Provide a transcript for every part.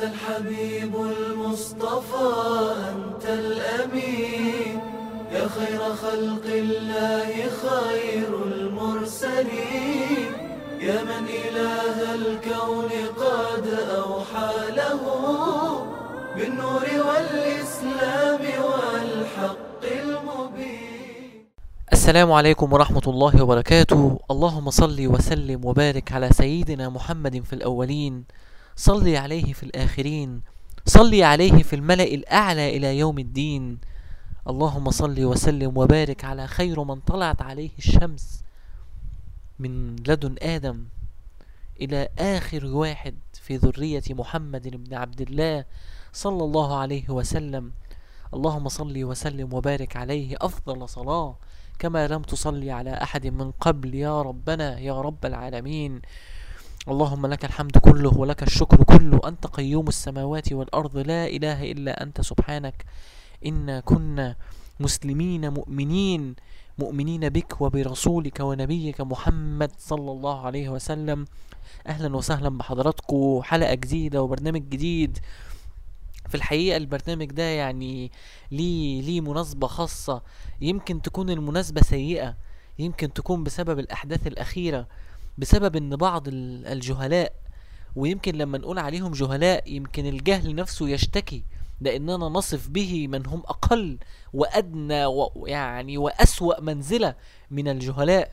الحبيب المصطفى أنت الأمين، يا خير خلق الله خير المرسلين، يا من إله الكون قد أوحى له بالنور والإسلام والحق المبين. السلام عليكم ورحمة الله وبركاته. اللهم صل وسلم وبارك على سيدنا محمد في الأولين، صل عليه في الآخرين، صل عليه في الملأ الأعلى إلى يوم الدين. اللهم صل وسلم وبارك على خير من طلعت عليه الشمس من لدن آدم إلى آخر واحد في ذرية محمد بن عبد الله صلى الله عليه وسلم. اللهم صل وسلم وبارك عليه أفضل صلاة كما لم تصلي على أحد من قبل يا ربنا يا رب العالمين. اللهم لك الحمد كله ولك الشكر كله، أنت قيوم السماوات والأرض، لا إله إلا أنت سبحانك إنا كنا مسلمين مؤمنين بك وبرسولك ونبيك محمد صلى الله عليه وسلم. أهلا وسهلا بحضراتكم، حلقة جديدة وبرنامج جديد. في الحقيقة البرنامج ده يعني ليه مناسبة خاصة، يمكن تكون المناسبة سيئة، يمكن تكون بسبب الأحداث الأخيرة، بسبب ان بعض الجهلاء، ويمكن لما نقول عليهم جهلاء يمكن الجهل نفسه يشتكي، لاننا نصف به من هم اقل وادنى ويعني واسوأ منزلة من الجهلاء.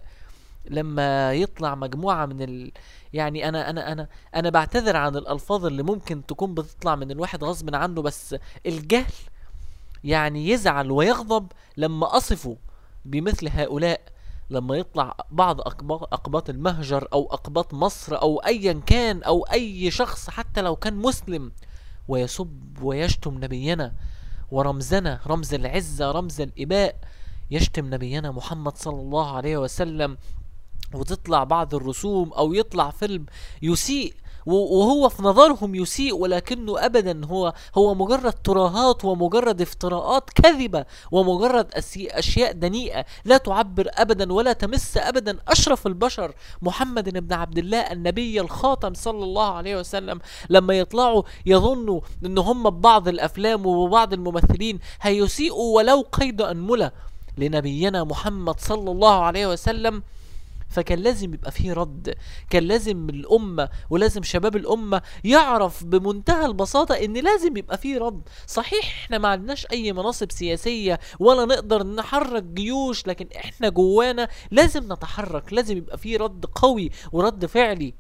لما يطلع مجموعة من يعني انا بعتذر عن الالفاظ اللي ممكن تكون بتطلع من الواحد غصب عنه، بس الجهل يعني يزعل ويغضب لما اصفه بمثل هؤلاء. لما يطلع بعض أقباط المهجر أو أقباط مصر أو أيا كان أو أي شخص حتى لو كان مسلم ويسب ويشتم نبينا ورمزنا، رمز العزة رمز الإباء، يشتم نبينا محمد صلى الله عليه وسلم، وتطلع بعض الرسوم أو يطلع فيلم يسيء وهو في نظرهم يسيء، ولكنه أبدا هو مجرد ترهات ومجرد افتراءات كذبة ومجرد أشياء دنيئة لا تعبر أبدا ولا تمس أبدا أشرف البشر محمد بن عبد الله النبي الخاتم صلى الله عليه وسلم. لما يطلعوا يظنوا أن هم ببعض الأفلام وبعض الممثلين هيسيئوا ولو قيد أنملة لنبينا محمد صلى الله عليه وسلم، فكان لازم يبقى فيه رد. كان لازم الأمة ولازم شباب الأمة يعرف بمنتهى البساطة ان لازم يبقى فيه رد. صحيح احنا ما عندناش اي مناصب سياسية ولا نقدر نحرك جيوش، لكن احنا جوانا لازم نتحرك، لازم يبقى فيه رد قوي ورد فعلي.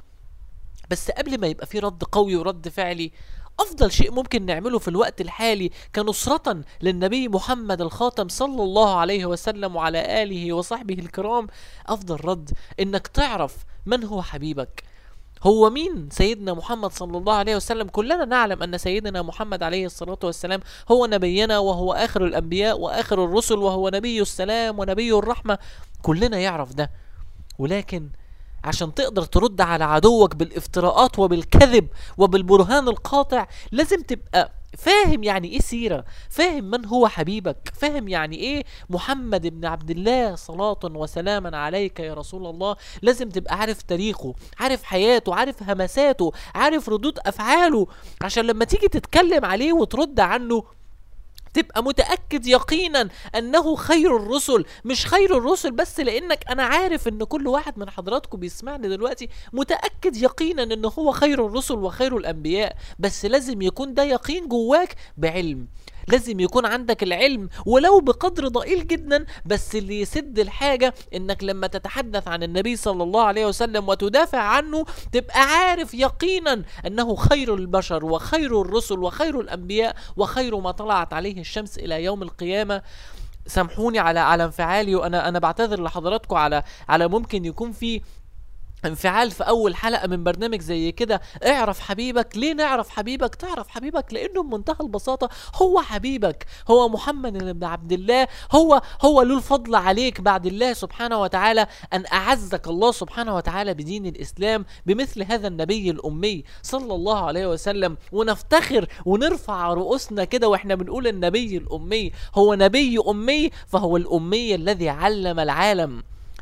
بس قبل ما يبقى فيه رد قوي ورد فعلي، أفضل شيء ممكن نعمله في الوقت الحالي كنصرة للنبي محمد الخاتم صلى الله عليه وسلم وعلى آله وصحبه الكرام، أفضل رد إنك تعرف من هو حبيبك. هو مين سيدنا محمد صلى الله عليه وسلم؟ كلنا نعلم أن سيدنا محمد عليه الصلاة والسلام هو نبينا، وهو آخر الأنبياء وآخر الرسل، وهو نبي السلام ونبي الرحمة، كلنا يعرف ده. ولكن عشان تقدر ترد على عدوك بالافتراءات وبالكذب وبالبرهان القاطع، لازم تبقى فاهم يعني ايه سيرة، فاهم من هو حبيبك، فاهم يعني ايه محمد بن عبد الله صلاة وسلاما عليك يا رسول الله. لازم تبقى عارف تاريخه، عارف حياته، عارف همساته، عارف ردود افعاله، عشان لما تيجي تتكلم عليه وترد عنه تبقى متأكد يقينا أنه خير الرسل. مش خير الرسل بس لأنك أنا عارف أن كل واحد من حضراتكم بيسمعني دلوقتي متأكد يقينا أنه هو خير الرسل وخير الأنبياء، بس لازم يكون ده يقين جواك بعلم. لازم يكون عندك العلم ولو بقدر ضئيل جدا، بس اللي يسد الحاجة انك لما تتحدث عن النبي صلى الله عليه وسلم وتدافع عنه تبقى عارف يقينا انه خير البشر وخير الرسل وخير الانبياء وخير ما طلعت عليه الشمس الى يوم القيامة. سامحوني على انفعالي، وانا بعتذر لحضراتكم على ممكن يكون في انفعال في اول حلقة من برنامج زي كده. اعرف حبيبك. ليه نعرف حبيبك؟ تعرف حبيبك لانه بمنتهى البساطة هو حبيبك، هو محمد بن عبد الله، هو له الفضل عليك بعد الله سبحانه وتعالى ان اعزك الله سبحانه وتعالى بدين الاسلام بمثل هذا النبي الامي صلى الله عليه وسلم. ونفتخر ونرفع رؤوسنا كده واحنا بنقول النبي الامي. هو نبي امي، فهو الامي الذي علم العالم،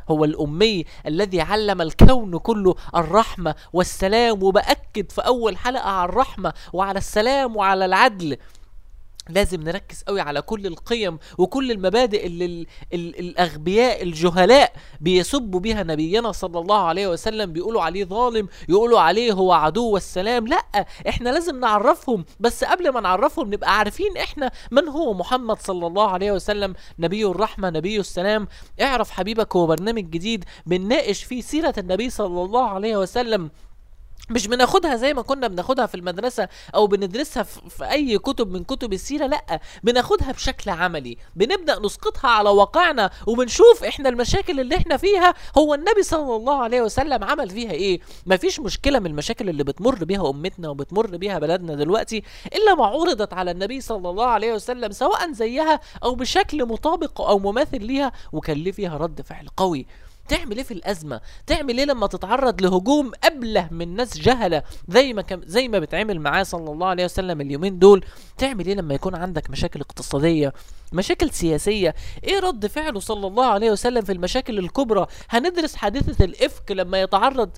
هو الأمي الذي علم الكون كله الرحمة والسلام، وبأكد في أول حلقة على الرحمة وعلى السلام وعلى العدل. لازم نركز قوي على كل القيم وكل المبادئ اللي الأغبياء الجهلاء بيسبوا بها نبينا صلى الله عليه وسلم، بيقولوا عليه ظالم، يقولوا عليه هو عدو السلام. لا، احنا لازم نعرفهم، بس قبل ما نعرفهم نبقى عارفين احنا من هو محمد صلى الله عليه وسلم، نبي الرحمة نبي السلام. اعرف حبيبك هو برنامج جديد بنناقش فيه سيرة النبي صلى الله عليه وسلم، مش بناخدها زي ما كنا بناخدها في المدرسة او بندرسها في اي كتب من كتب السيرة. لا، بناخدها بشكل عملي، بنبدأ نسقطها على واقعنا وبنشوف احنا المشاكل اللي احنا فيها هو النبي صلى الله عليه وسلم عمل فيها ايه. مفيش مشكلة من المشاكل اللي بتمر بيها امتنا وبتمر بيها بلدنا دلوقتي الا ما عرضت على النبي صلى الله عليه وسلم، سواء زيها او بشكل مطابق او مماثل ليها، وكان ليه فيها رد فعل قوي. تعمل ايه في الازمه؟ تعمل ايه لما تتعرض لهجوم ابله من ناس جهله زي ما بتعمل معاه صلى الله عليه وسلم اليومين دول؟ تعمل ايه لما يكون عندك مشاكل اقتصاديه، مشاكل سياسيه؟ ايه رد فعله صلى الله عليه وسلم في المشاكل الكبرى؟ هندرس حادثه الافك لما يتعرض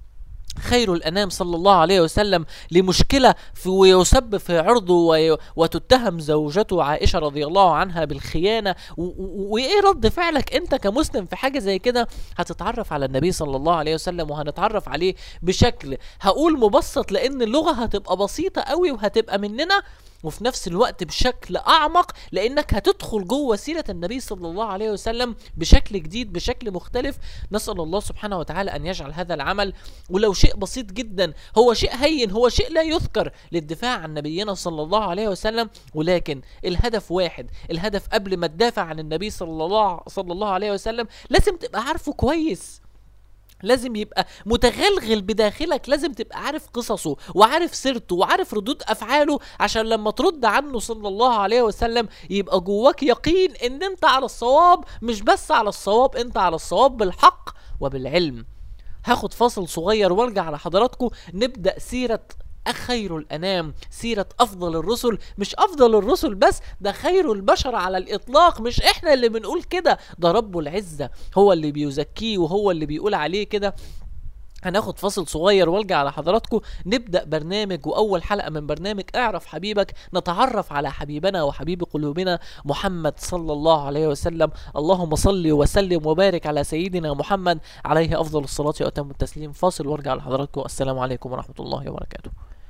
خير الأنام صلى الله عليه وسلم لمشكلة ويسب في عرضه وتتهم زوجته عائشة رضي الله عنها بالخيانة. وإيه رد فعلك أنت كمسلم في حاجة زي كده؟ هتتعرف على النبي صلى الله عليه وسلم، وهنتعرف عليه بشكل هقول مبسط لأن اللغة هتبقى بسيطة قوي وهتبقى مننا، وفي نفس الوقت بشكل أعمق لأنك هتدخل جوه سيرة النبي صلى الله عليه وسلم بشكل جديد بشكل مختلف. نسأل الله سبحانه وتعالى أن يجعل هذا العمل ولو شيء بسيط جدا، هو شيء هين، هو شيء لا يذكر، للدفاع عن نبينا صلى الله عليه وسلم، ولكن الهدف واحد. الهدف قبل ما تدافع عن النبي صلى الله عليه وسلم لازم تبقى عارفه كويس، لازم يبقى متغلغل بداخلك، لازم تبقى عارف قصصه وعارف سيرته وعارف ردود أفعاله، عشان لما ترد عنه صلى الله عليه وسلم يبقى جواك يقين ان انت على الصواب، مش بس على الصواب، انت على الصواب بالحق وبالعلم. هاخد فاصل صغير وارجع على حضراتكم نبدأ سيرة خير الأنام، سيرة أفضل الرسل. مش أفضل الرسل بس، ده خير البشر على الإطلاق، مش إحنا اللي بنقول كده، ده رب العزة هو اللي بيزكيه وهو اللي بيقول عليه كده. هناخد فاصل صغير وارجع على حضراتكم نبدأ برنامج وأول حلقة من برنامج اعرف حبيبك، نتعرف على حبيبنا وحبيب قلوبنا محمد صلى الله عليه وسلم. اللهم صل وسلم وبارك على سيدنا محمد عليه أفضل الصلاة وأتم التسليم. فاصل وارجع على حضراتكم. السلام عليكم ورحمة الله وبركاته.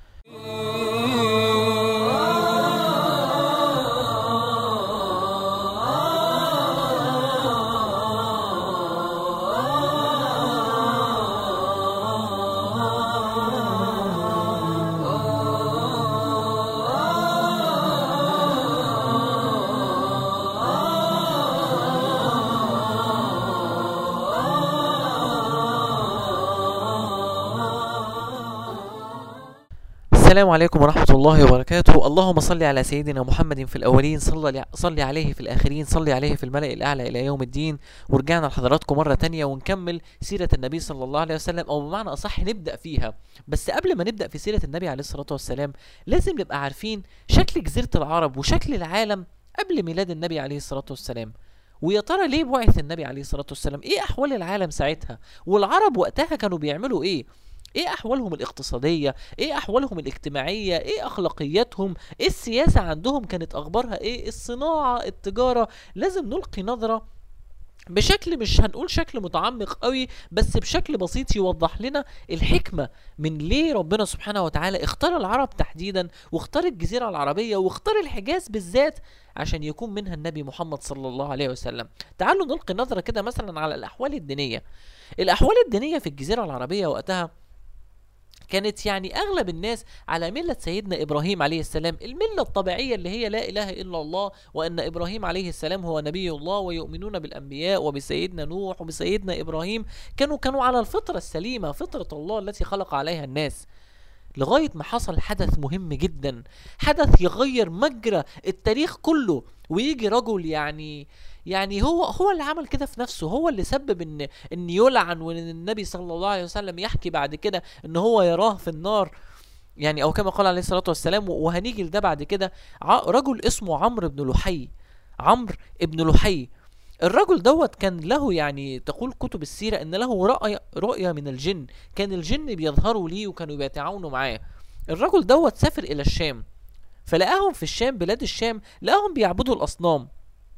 السلام عليكم ورحمة الله وبركاته. اللهم صل على سيدنا محمد في الأولين، صل عليه في الآخرين، صل عليه في الملأ الأعلى إلى يوم الدين. ورجعنا لحضراتكم مرة تانية ونكمل سيرة النبي صلى الله عليه وسلم، أو بمعنى أصح نبدأ فيها. بس قبل ما نبدأ في سيرة النبي عليه الصلاة والسلام لازم نبقى عارفين شكل جزيرة العرب وشكل العالم قبل ميلاد النبي عليه الصلاة والسلام. ويا ترى ليه بعث النبي عليه الصلاة والسلام؟ ايه أحوال العالم ساعتها؟ والعرب وقتها كانوا بيعملوا ايه؟ ايه احوالهم الاقتصادية؟ ايه احوالهم الاجتماعية؟ ايه اخلاقياتهم؟ ايه السياسة عندهم كانت اخبارها ايه؟ الصناعة، التجارة. لازم نلقي نظرة بشكل مش هنقول شكل متعمق قوي، بس بشكل بسيط يوضح لنا الحكمة من ليه ربنا سبحانه وتعالى اختار العرب تحديدا، واختار الجزيرة العربية، واختار الحجاز بالذات عشان يكون منها النبي محمد صلى الله عليه وسلم. تعالوا نلقي نظرة كده مثلا على الأحوال الدينية. الأحوال الدينية في الجزيرة العربية وقتها كانت يعني أغلب الناس على ملة سيدنا إبراهيم عليه السلام، الملة الطبيعية اللي هي لا إله إلا الله، وأن إبراهيم عليه السلام هو نبي الله، ويؤمنون بالأنبياء وبسيدنا نوح وبسيدنا إبراهيم. كانوا على الفطرة السليمة، فطرة الله التي خلق عليها الناس، لغاية ما حصل حدث مهم جدا، حدث يغير مجرى التاريخ كله. ويجي رجل يعني هو اللي عمل كده في نفسه، هو اللي سبب ان يلعن، وان النبي صلى الله عليه وسلم يحكي بعد كده ان هو يراه في النار، يعني او كما قال عليه الصلاة والسلام. وهنيجي لده بعد كده. رجل اسمه عمرو بن لحي. الرجل دوت كان له، يعني تقول كتب السيرة ان له رؤية من الجن، كان الجن بيظهروا ليه وكانوا بيتعاونوا معاه. الرجل دوت سافر الى الشام، فلقاهم في الشام، بلاد الشام، لقاهم بيعبدوا الاصنام.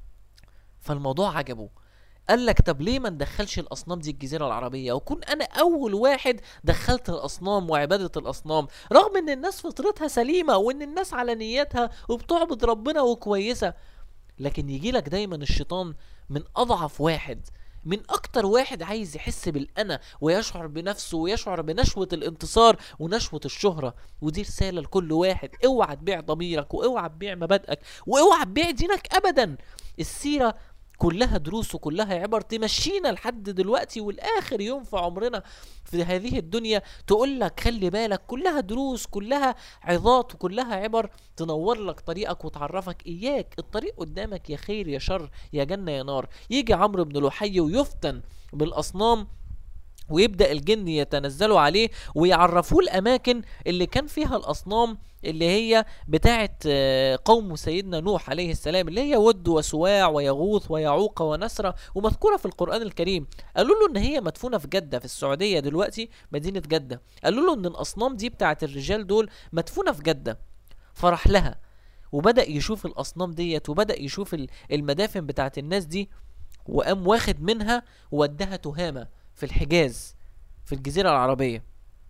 فالموضوع عجبه، قال لك طب ليه ما ندخلش الاصنام دي الجزيره العربيه، وكون انا اول واحد دخلت الاصنام وعباده الاصنام، رغم ان الناس فطرتها سليمه وان الناس على نياتها وبتعبد ربنا وكويسه، لكن يجي لك دايما الشيطان من اضعف واحد، من اكتر واحد عايز يحس بالانا ويشعر بنفسه ويشعر بنشوة الانتصار ونشوة الشهرة. ودي رسالة لكل واحد، اوعى تبيع ضميرك واوعى تبيع مبادئك واوعى تبيع دينك ابدا. السيرة كلها دروس وكلها عبر تمشينا لحد دلوقتي والاخر يوم في عمرنا في هذه الدنيا، تقول لك خلي بالك، كلها دروس، كلها عظات، وكلها عبر تنور لك طريقك وتعرفك اياك الطريق قدامك يا خير يا شر، يا جنة يا نار. يجي عمرو بن لحي ويفتن بالاصنام، ويبدأ الجن يتنزلوا عليه ويعرفوه الأماكن اللي كان فيها الأصنام، اللي هي بتاعت قوم سيدنا نوح عليه السلام، اللي هي ود وسواع ويغوث ويعوق ونسرة، ومذكورة في القرآن الكريم. قالوا له إن هي مدفونة في جدة في السعودية دلوقتي، مدينة جدة. قالوا له إن الأصنام دي بتاعت الرجال دول مدفونة في جدة. فرح لها وبدأ يشوف الأصنام ديت، وبدأ يشوف المدافن بتاعت الناس دي، وقام واخد منها وودها تهامة في الحجاز في الجزيرة العربية.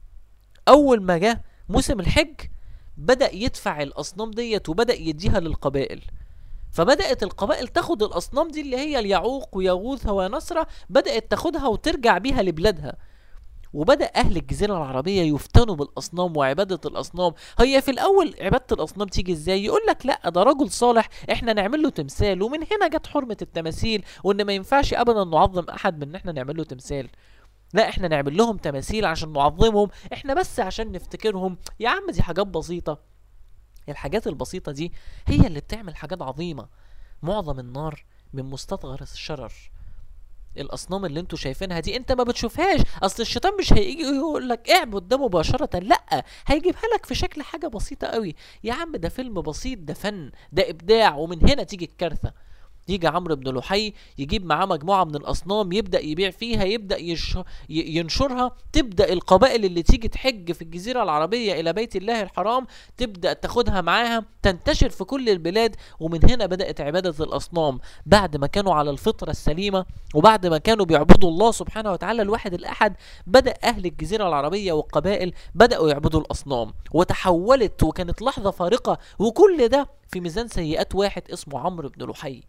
أول ما جه موسم الحج بدأ يدفع الأصنام ديت وبدأ يديها للقبائل، فبدأت القبائل تاخد الأصنام دي اللي هي اليعوق ويغوث ونسرة، بدأت تاخدها وترجع بيها لبلادها. وبدأ أهل الجزيرة العربية يفتنوا بالأصنام وعبادة الأصنام. هي في الأول عبادة الأصنام تيجي إزاي؟ يقول لك لا ده رجل صالح إحنا نعمل له تمثال، ومن هنا جت حرمة التماثيل، وإن ما ينفعش أبدا نعظم أحد بإن إحنا نعمل له تمثال. لا إحنا نعمل لهم تماثيل عشان نعظمهم، إحنا بس عشان نفتكرهم. يا عم دي حاجات بسيطة. الحاجات البسيطة دي هي اللي بتعمل حاجات عظيمة. معظم النار من مستصغر الشرر. الاصنام اللي انتوا شايفينها دي انت ما بتشوفهاش، اصل الشيطان مش هيجي يقول لك اعبد ده مباشره، لا، هيجيبها لك في شكل حاجه بسيطه قوي. يا عم ده فيلم بسيط، ده فن، ده ابداع. ومن هنا تيجي الكارثه. يجي عمرو بن لحي يجيب معاه مجموعه من الاصنام، يبدا يبيع فيها، يبدا ينشرها. تبدا القبائل اللي تيجي تحج في الجزيره العربيه الى بيت الله الحرام تبدا تاخدها معاها، تنتشر في كل البلاد. ومن هنا بدات عباده الاصنام، بعد ما كانوا على الفطره السليمه وبعد ما كانوا بيعبدوا الله سبحانه وتعالى الواحد الاحد، بدا اهل الجزيره العربيه والقبائل بداوا يعبدوا الاصنام، وتحولت وكانت لحظه فارقه. وكل ده في ميزان سيئات واحد اسمه عمرو بن لحي.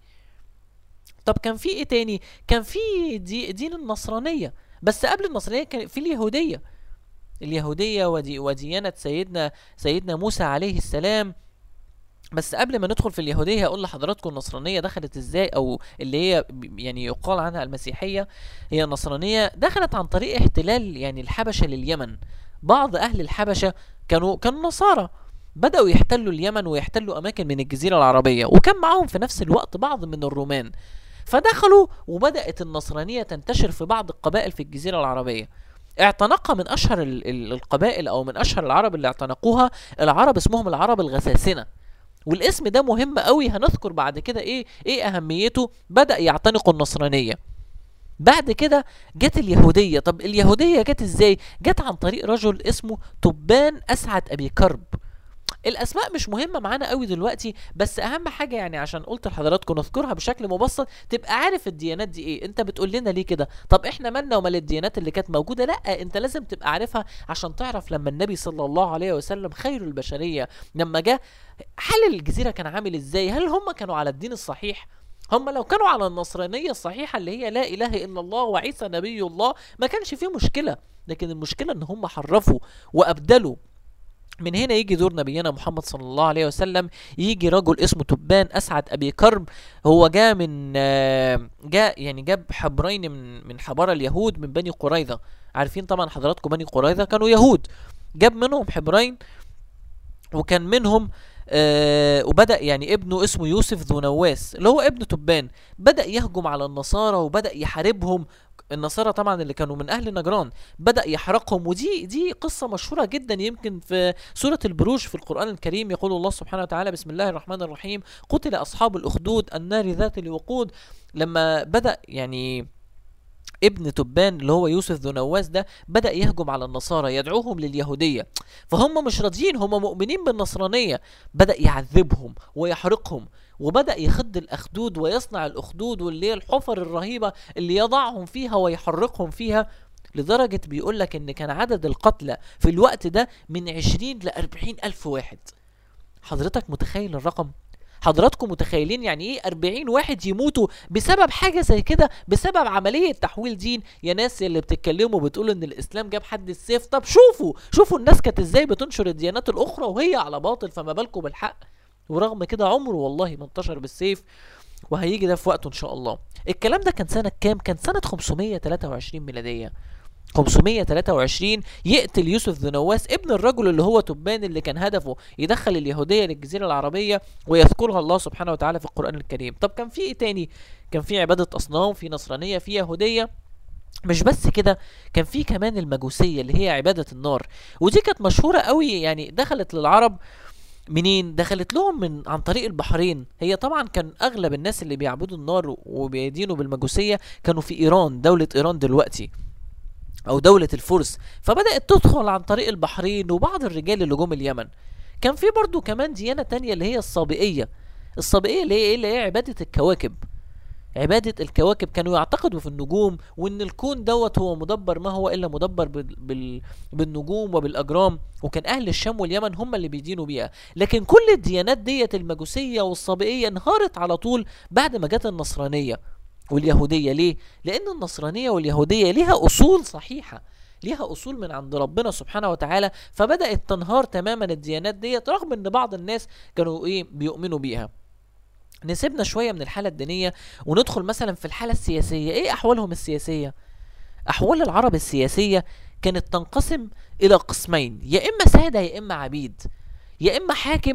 طب كان في ايه تاني؟ كان في دين النصرانية، بس قبل النصرانية كان في اليهودية وديانة سيدنا موسى عليه السلام. بس قبل ما ندخل في اليهودية هقول لحضراتكم النصرانية دخلت ازاي، او اللي هي يعني يقال عنها المسيحية. هي النصرانية دخلت عن طريق احتلال يعني الحبشة لليمن. بعض اهل الحبشة كانوا نصارى، بدأوا يحتلوا اليمن ويحتلوا اماكن من الجزيرة العربية، وكان معاهم في نفس الوقت بعض من الرومان. فدخلوا وبدأت النصرانية تنتشر في بعض القبائل في الجزيرة العربية. اعتنقها من اشهر القبائل او من اشهر العرب اللي اعتنقوها العرب اسمهم العرب الغساسنة. والاسم ده مهم قوي، هنذكر بعد كده ايه اهميته. بدأ يعتنقوا النصرانية. بعد كده جت اليهودية. طب اليهودية جت ازاي؟ جت عن طريق رجل اسمه تبان اسعد ابي كرب. الاسماء مش مهمه معانا قوي دلوقتي، بس اهم حاجه يعني عشان قلت لحضراتكم نذكرها بشكل مبسط تبقى عارف الديانات دي ايه. انت بتقول لنا ليه كده؟ طب احنا مالنا ومال الديانات اللي كانت موجوده؟ لا، انت لازم تبقى عارفها عشان تعرف لما النبي صلى الله عليه وسلم خير البشريه لما جه حال الجزيره كان عامل ازاي. هل هم كانوا على الدين الصحيح؟ هم لو كانوا على النصرانيه الصحيحه اللي هي لا اله الا الله وعيسى نبي الله ما كانش فيه مشكله، لكن المشكله ان هم حرفوا وابدلوا. من هنا يجي دور نبينا محمد صلى الله عليه وسلم. يجي رجل اسمه تبان اسعد ابي كرب. هو جاب حبرين من حبار اليهود من بني قريظة. عارفين طبعا حضراتكم بني قريظة كانوا يهود. جاب منهم حبرين، وكان منهم وبدأ يعني ابنه اسمه يوسف ذو نواس اللي هو ابن تبان، بدأ يهجم على النصارى وبدأ يحاربهم. النصارى طبعا اللي كانوا من اهل نجران بدأ يحرقهم. ودي قصة مشهورة جدا، يمكن في سورة البروج في القرآن الكريم يقول الله سبحانه وتعالى: بسم الله الرحمن الرحيم، قتل أصحاب الأخدود النار ذات الوقود. لما بدأ يعني ابن تبان اللي هو يوسف ذو نواس ده بدأ يهجم على النصارى يدعوهم لليهودية، فهم مش راضيين، هم مؤمنين بالنصرانية، بدأ يعذبهم ويحرقهم، وبدأ يخد الأخدود ويصنع الأخدود واللي هي الحفر الرهيبة اللي يضعهم فيها ويحرقهم فيها، لدرجة بيقولك ان كان عدد القتلى في الوقت ده من 20 ل 40 ألف واحد. حضرتك متخيل الرقم؟ حضراتكم متخيلين يعني ايه 40 واحد يموتوا بسبب حاجة زي كده، بسبب عملية تحويل دين؟ يا ناس اللي بتتكلموا بتقولوا ان الاسلام جاب حد السيف، طب شوفوا الناس كانت ازاي بتنشر الديانات الاخرى وهي على باطل، فما بالكم بالحق؟ ورغم كده عمره والله ما انتشر بالسيف، وهيجي ده في وقته ان شاء الله. الكلام ده كان سنة كام؟ كان سنة 523 ميلادية. 523 يقتل يوسف ذو نواس ابن الرجل اللي هو تبان، اللي كان هدفه يدخل اليهودية للجزيرة العربية ويذكرها الله سبحانه وتعالى في القرآن الكريم. طب كان في ايه تاني؟ كان في عبادة أصنام، في نصرانية، في يهودية. مش بس كده، كان في كمان المجوسية اللي هي عبادة النار، ودي كانت مشهورة قوي. يعني دخلت للعرب منين؟ دخلت لهم عن طريق البحرين. هي طبعا كان اغلب الناس اللي بيعبدوا النار وبيدينوا بالمجوسية كانوا في ايران، دولة ايران دلوقتي او دولة الفرس، فبدأت تدخل عن طريق البحرين وبعض الرجال اللي جم اليمن. كان في برضو كمان ديانة تانية اللي هي الصابئية. الصابئية اللي هي ايه؟ اللي هي عبادة الكواكب. عبادة الكواكب، كانوا يعتقدوا في النجوم وان الكون دوت هو مدبر، ما هو الا مدبر بالنجوم وبالاجرام، وكان اهل الشام واليمن هم اللي بيدينوا بيها. لكن كل الديانات ديت المجوسية والصابئية انهارت على طول بعد ما جت النصرانية واليهودية. ليه؟ لأن النصرانية واليهودية ليها أصول صحيحة، ليها أصول من عند ربنا سبحانه وتعالى، فبدأت تنهار تماما الديانات ديت رغم أن بعض الناس كانوا بيؤمنوا بيها. نسيبنا شوية من الحالة الدينية وندخل مثلا في الحالة السياسية. ايه أحوالهم السياسية؟ أحوال العرب السياسية كانت تنقسم إلى قسمين: يا إما سادة يا إما عبيد، يا إما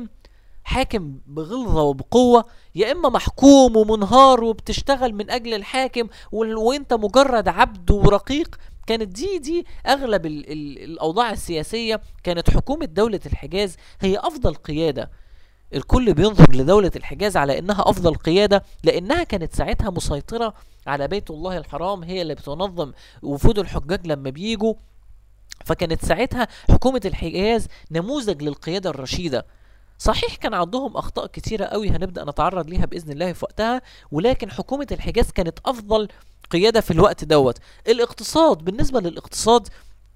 حاكم بغلظة وبقوة، يا إما محكوم ومنهار وبتشتغل من أجل الحاكم وإنت مجرد عبد ورقيق. كانت دي أغلب الأوضاع السياسية. كانت حكومة دولة الحجاز هي أفضل قيادة، الكل بينظر لدولة الحجاز على إنها أفضل قيادة، لأنها كانت ساعتها مسيطرة على بيت الله الحرام، هي اللي بتنظم وفود الحجاج لما بيجوا. فكانت ساعتها حكومة الحجاز نموذج للقيادة الرشيدة. صحيح كان عندهم أخطاء كتيرة قوي هنبدأ نتعرض ليها بإذن الله في وقتها، ولكن حكومة الحجاز كانت أفضل قيادة في الوقت دوت. الاقتصاد، بالنسبة للاقتصاد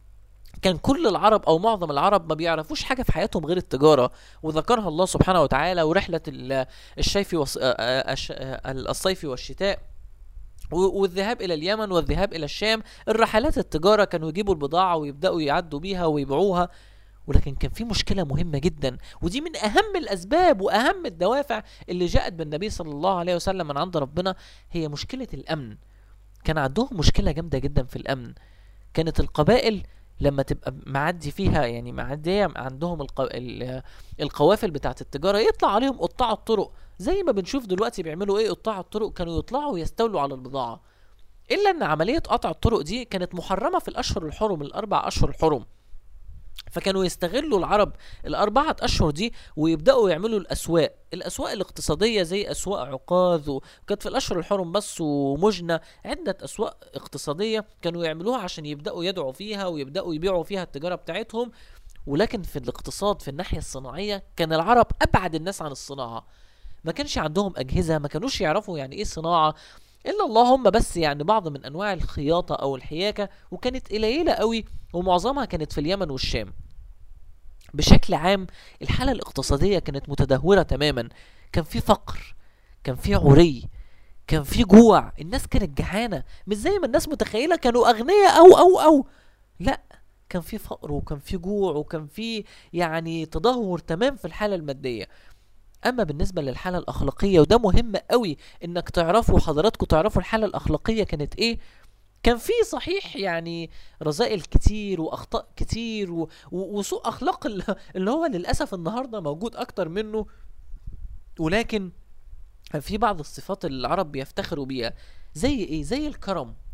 كان كل العرب أو معظم العرب ما بيعرفوش حاجة في حياتهم غير التجارة، وذكرها الله سبحانه وتعالى: ورحلة الصيف والشتاء والذهاب إلى اليمن والذهاب إلى الشام. الرحلات التجارة كانوا يجيبوا البضاعة ويبدأوا يعدوا بيها ويبيعوها. ولكن كان في مشكلة مهمة جدا، ودي من أهم الأسباب وأهم الدوافع اللي جاءت بالنبي صلى الله عليه وسلم من عند ربنا، هي مشكلة الأمن. كان عندهم مشكلة جامدة جدا في الأمن. كانت القبائل لما تبقى معدي فيها، يعني معدية عندهم القوافل بتاعت التجارة، يطلع عليهم قطاع الطرق زي ما بنشوف دلوقتي بيعملوا ايه قطاع الطرق. كانوا يطلعوا ويستولوا على البضاعة، إلا أن عملية قطع الطرق دي كانت محرمة في الأشهر الحرم، الأربع أشهر الحرم. فكانوا يستغلوا العرب الأربعة أشهر دي ويبدأوا يعملوا الأسواق الاقتصادية زي أسواق عكاظ، وكانت في الأشهر الحرم بس، ومجنة، عدة أسواق اقتصادية كانوا يعملوها عشان يبدأوا يدعوا فيها ويبدأوا يبيعوا فيها التجارة بتاعتهم. ولكن في الاقتصاد في الناحية الصناعية كان العرب أبعد الناس عن الصناعة، ما كانش عندهم أجهزة، ما كانوش يعرفوا يعني إيه صناعة إلا اللهم بس يعني بعض من أنواع الخياطة أو الحياكة، وكانت قليلة قوي، ومعظمها كانت في اليمن والشام. بشكل عام الحالة الاقتصادية كانت متدهورة تماما. كان في فقر، كان في عري، كان في جوع، الناس كانت جعانة، مش زي ما الناس متخيلة كانوا أغنياء أو لا، كان في فقر وكان في جوع وكان في يعني تدهور تمام في الحالة المادية. اما بالنسبة للحالة الاخلاقية، وده مهم قوي انك تعرفوا، حضراتكم تعرفوا الحالة الاخلاقية كانت ايه. كان في صحيح يعني رذائل كتير واخطاء كتير وسوء اخلاق اللي هو للاسف النهاردة موجود اكتر منه، ولكن في بعض الصفات اللي العرب بيفتخروا بيها. زي ايه؟ زي الكرم.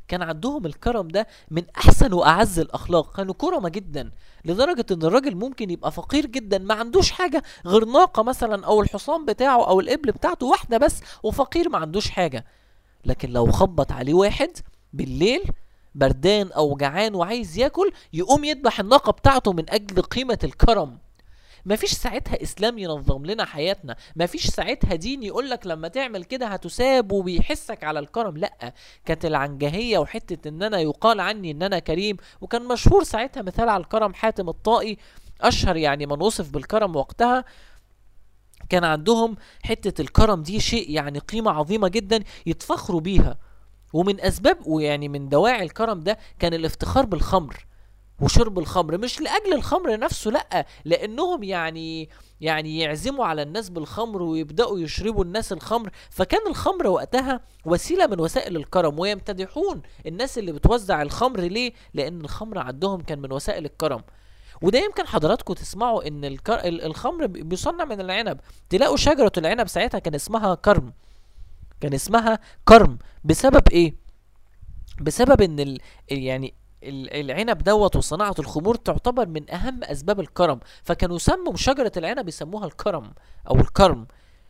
كان عندهم الكرم ده من احسن واعز الاخلاق، كانوا كرمة جدا لدرجة ان الراجل ممكن يبقى فقير جدا ما عندوش حاجة غير ناقة مثلا او الحصان بتاعه او الابل بتاعته واحدة بس، وفقير ما عندوش حاجة، لكن لو خبط عليه واحد بالليل بردان او جعان وعايز ياكل، يقوم يذبح الناقة بتاعته من اجل قيمة الكرم. مفيش ساعتها اسلام ينظم لنا حياتنا، مفيش ساعتها دين يقولك لما تعمل كده هتساب وبيحسك على الكرم، لا، كانت العنجهية وحتة ان انا يقال عني ان انا كريم. وكان مشهور ساعتها مثال على الكرم حاتم الطائي، اشهر يعني من وصف بالكرم وقتها. كان عندهم حتة الكرم دي شيء يعني قيمة عظيمة جدا يتفخروا بيها، ومن اسباب ويعني من دواعي الكرم ده كان الافتخار بالخمر وشرب الخمر، مش لاجل الخمر نفسه، لا، لانهم يعني يعزموا على الناس بالخمر ويبداوا يشربوا الناس الخمر، فكان الخمر وقتها وسيله من وسائل الكرم، ويمتدحون الناس اللي بتوزع الخمر. ليه؟ لان الخمر عندهم كان من وسائل الكرم. وده يمكن حضراتكم تسمعوا ان الخمر بيصنع من العنب، تلاقوا شجره العنب ساعتها كان اسمها كرم، كان اسمها كرم. بسبب ايه؟ بسبب ان يعني العنب دوت وصناعة الخمور تعتبر من أهم أسباب الكرم، فكانوا يسموا شجرة العنب يسموها الكرم أو الكرم.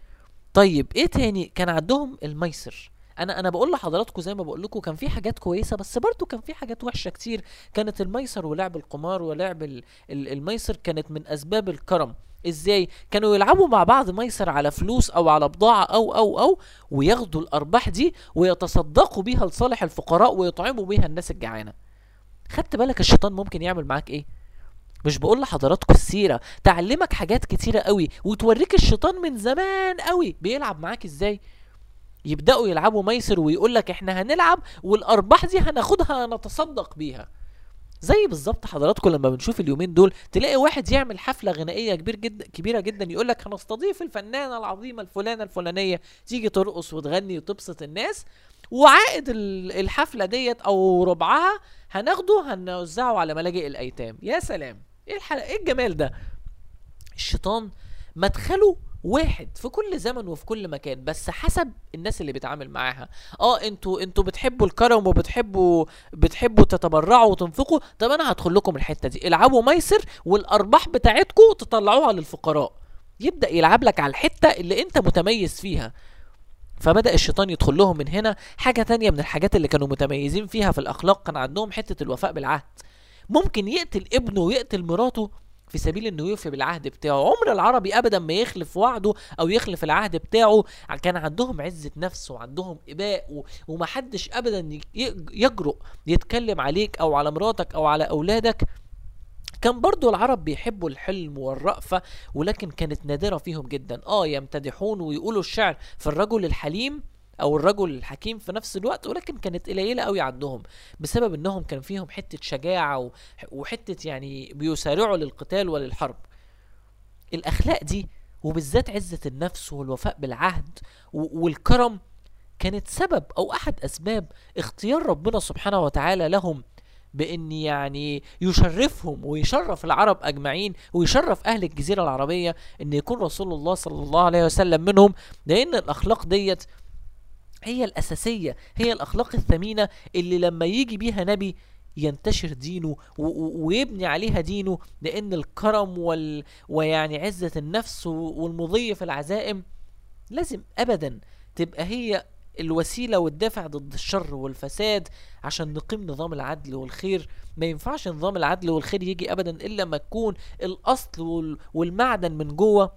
طيب إيه تاني؟ كان عندهم الميسر. أنا بقول لحضراتكم زي ما بقول لكم كان في حاجات كويسة، بس برضو كان في حاجات وحشة كتير. كانت الميسر ولعب القمار ولعب الميسر كانت من أسباب الكرم. ازاي؟ كانوا يلعبوا مع بعض ميسر على فلوس او على بضاعة او وياخدوا الارباح دي ويتصدقوا بيها لصالح الفقراء ويطعموا بيها الناس الجعانة. خدت بالك الشيطان ممكن يعمل معاك ايه؟ مش بقول لحضراتكم السيرة تعلمك حاجات كتيرة قوي وتوريك الشيطان من زمان قوي بيلعب معاك ازاي؟ يبدأوا يلعبوا ميسر ويقولك احنا هنلعب والارباح دي هناخدها نتصدق بيها. زي بالظبط حضراتكم لما بنشوف اليومين دول تلاقي واحد يعمل حفلة غنائية كبيرة جدا يقولك هنستضيف الفنانة العظيمة الفلانة الفلانية تيجي ترقص وتغني وتبسط الناس، وعائد الحفلة ديت او ربعها هناخده هنوزعه على ملاجئ الايتام. يا سلام، ايه الجمال ده! الشيطان مدخله واحد في كل زمن وفي كل مكان، بس حسب الناس اللي بيتعامل معاها. انتوا بتحبوا الكرم وبتحبوا تتبرعوا وتنفقوا، طب انا هدخل لكم الحتة دي، العبوا ميسر والارباح بتاعتكم تطلعوها للفقراء. يبدأ يلعب لك على الحتة اللي انت متميز فيها، فبدأ الشيطان يدخل لهم من هنا. حاجة تانية من الحاجات اللي كانوا متميزين فيها في الأخلاق كان عندهم حتة الوفاء بالعهد. ممكن يقتل ابنه ويقتل مراته في سبيل انه يوفي بالعهد بتاعه. عمر العربي ابدا ما يخلف وعده او يخلف العهد بتاعه. كان عندهم عزة نفس وعندهم اباء ومحدش ابدا يجرؤ يتكلم عليك او على مراتك او على اولادك. كان برضو العرب بيحبوا الحلم والرأفة، ولكن كانت نادرة فيهم جدا. يمتدحون ويقولوا الشعر في الرجل الحليم او الرجل الحكيم في نفس الوقت، ولكن كانت قليلة قوي عندهم بسبب انهم كان فيهم حتة شجاعة وحتة يعني بيسارعوا للقتال وللحرب. الاخلاق دي وبالذات عزة النفس والوفاء بالعهد والكرم كانت سبب او احد اسباب اختيار ربنا سبحانه وتعالى لهم بان يعني يشرفهم ويشرف العرب اجمعين ويشرف اهل الجزيرة العربية ان يكون رسول الله صلى الله عليه وسلم منهم، لان الاخلاق ديت هي الاساسية، هي الاخلاق الثمينة اللي لما يجي بيها نبي ينتشر دينه ويبني عليها دينه. لان الكرم ويعني عزة النفس والمضي في العزائم لازم ابدا تبقى هي الوسيلة والدافع ضد الشر والفساد عشان نقيم نظام العدل والخير. ما ينفعش نظام العدل والخير يجي ابدا الا ما تكون الاصل والمعدن من جوه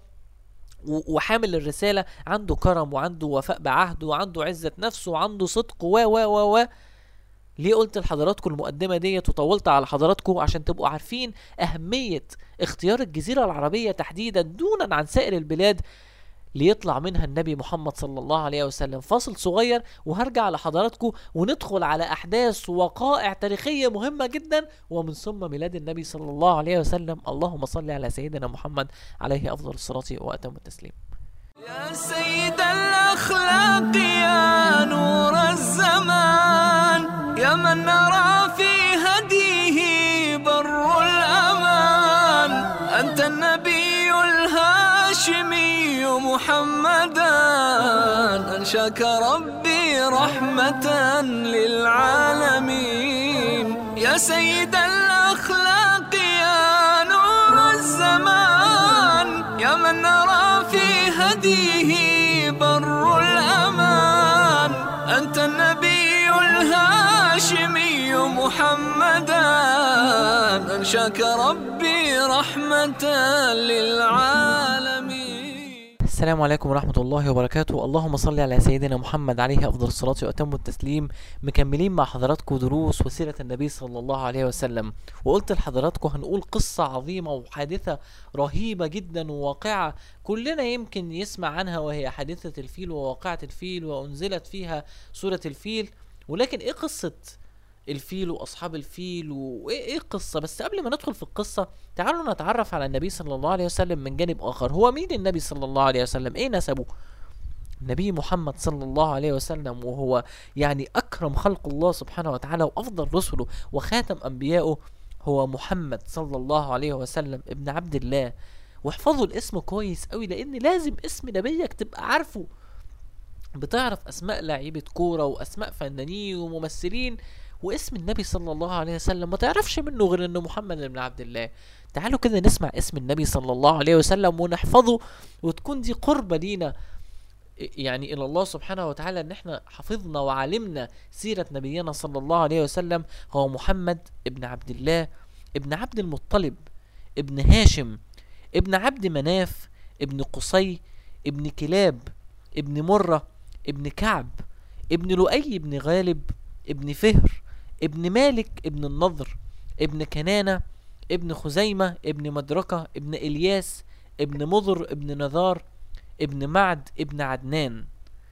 وحامل الرسالة عنده كرم وعنده وفاء بعهده وعنده عزة نفسه وعنده صدق و ليه قلت لحضراتكم المقدمة ديت وطولت على حضراتكم؟ عشان تبقوا عارفين أهمية اختيار الجزيرة العربية تحديدا دونا عن سائر البلاد ليطلع منها النبي محمد صلى الله عليه وسلم. فاصل صغير وهرجع لحضراتكم وندخل على أحداث ووقائع تاريخية مهمة جدا ومن ثم ميلاد النبي صلى الله عليه وسلم. اللهم صل على سيدنا محمد عليه أفضل الصلاة وأتم التسليم. يا سيد الأخلاق يا نور الزمان، يا من نرى في هديه بر الأمان، أنت النبي الهاشمي محمدا، أنشاك ربي رحمة للعالمين. يا سيد الأخلاق يا نور الزمان، يا من نرى في هديه بر الأمان. أنت النبي الهاشمي محمدا، أنشاك ربي رحمة للعالمين. السلام عليكم ورحمة الله وبركاته. اللهم صل على سيدنا محمد عليه أفضل الصلاة وأتم التسليم. مكملين مع حضراتكم دروس وسيرة النبي صلى الله عليه وسلم، وقلت لحضراتكم هنقول قصة عظيمة وحادثة رهيبة جدا وواقعة كلنا يمكن يسمع عنها، وهي حادثة الفيل وواقعة الفيل، وأنزلت فيها سورة الفيل. ولكن إيه قصة الفيل واصحاب الفيل وايه القصه؟ بس قبل ما ندخل في القصه تعالوا نتعرف على النبي صلى الله عليه وسلم من جانب اخر. هو مين النبي صلى الله عليه وسلم؟ ايه نسبه؟ النبي محمد صلى الله عليه وسلم، وهو يعني اكرم خلق الله سبحانه وتعالى وافضل رسله وخاتم انبيائه، هو محمد صلى الله عليه وسلم ابن عبد الله. واحفظوا الاسم كويس قوي، لان لازم اسم نبيك تبقى عارفه. بتعرف اسماء لاعيبه كوره واسماء فنانين وممثلين، واسم النبي صلى الله عليه وسلم ما تعرفش منه غير انه محمد بن عبد الله. تعالوا كده نسمع اسم النبي صلى الله عليه وسلم ونحفظه، وتكون دي قربة لينا يعني الى الله سبحانه وتعالى ان احنا حفظنا وعلمنا سيرة نبينا صلى الله عليه وسلم. هو محمد ابن عبد الله ابن عبد المطلب ابن هاشم ابن عبد مناف ابن قصي ابن كلاب ابن مرة ابن كعب ابن لؤي ابن غالب ابن فهر ابن مالك ابن النضر ابن كنانة ابن خزيمة ابن مدركة ابن إلياس ابن مضر ابن نذار ابن معد ابن عدنان.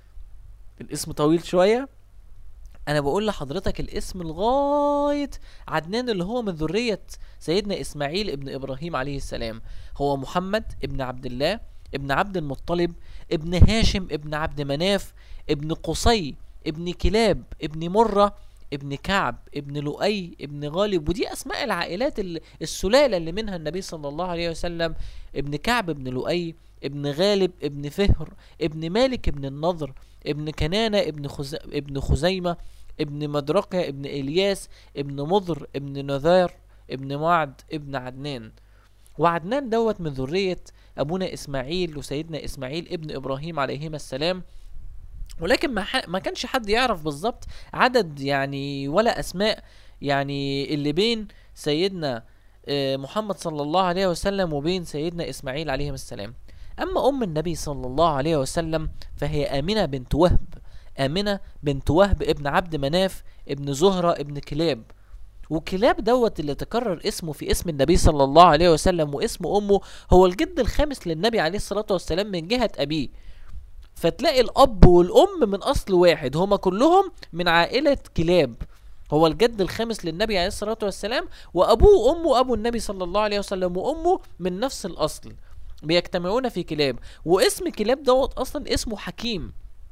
الاسم طويل شوية، انا بقول لحضرتك الاسم لغاية عدنان اللي هو من ذرية سيدنا اسماعيل ابن ابراهيم عليه السلام. هو محمد ابن عبد الله ابن عبد المطلب ابن هاشم ابن عبد مناف ابن قصي ابن كلاب ابن مرة ابن كعب ابن لؤي ابن غالب. ودي اسماء العائلات السلالة اللي منها النبي صلى الله عليه وسلم. ابن كعب ابن لؤي ابن غالب ابن فهر ابن مالك ابن النضر ابن كنانة ابن خزيمة ابن مدركة ابن إلياس ابن مضر ابن نذار ابن معد ابن عدنان. وعدنان دوت من ذرية أبونا إسماعيل وسيدنا إسماعيل ابن إبراهيم عليهما السلام. ولكن ما كانش حد يعرف بالظبط عدد يعني ولا أسماء يعني اللي بين سيدنا محمد صلى الله عليه وسلم وبين سيدنا إسماعيل عليهم السلام. أما أم النبي صلى الله عليه وسلم فهي آمنة بنت وهب. آمنة بنت وهب ابن عبد مناف ابن زهرة ابن كلاب. وكلاب دوت اللي تكرر اسمه في اسم النبي صلى الله عليه وسلم، واسم أمه هو الجد الخامس للنبي عليه الصلاة والسلام من جهة أبيه. فتلاقي الأب والأم من أصل واحد، هما كلهم من عائلة كلاب. هو الجد الخامس للنبي عليه الصلاة والسلام، وأبوه وأمه أبو النبي صلى الله عليه وسلم وأمه من نفس الأصل، بيجتمعون في كلاب. واسم كلاب دوت أصلا اسمه حكيم.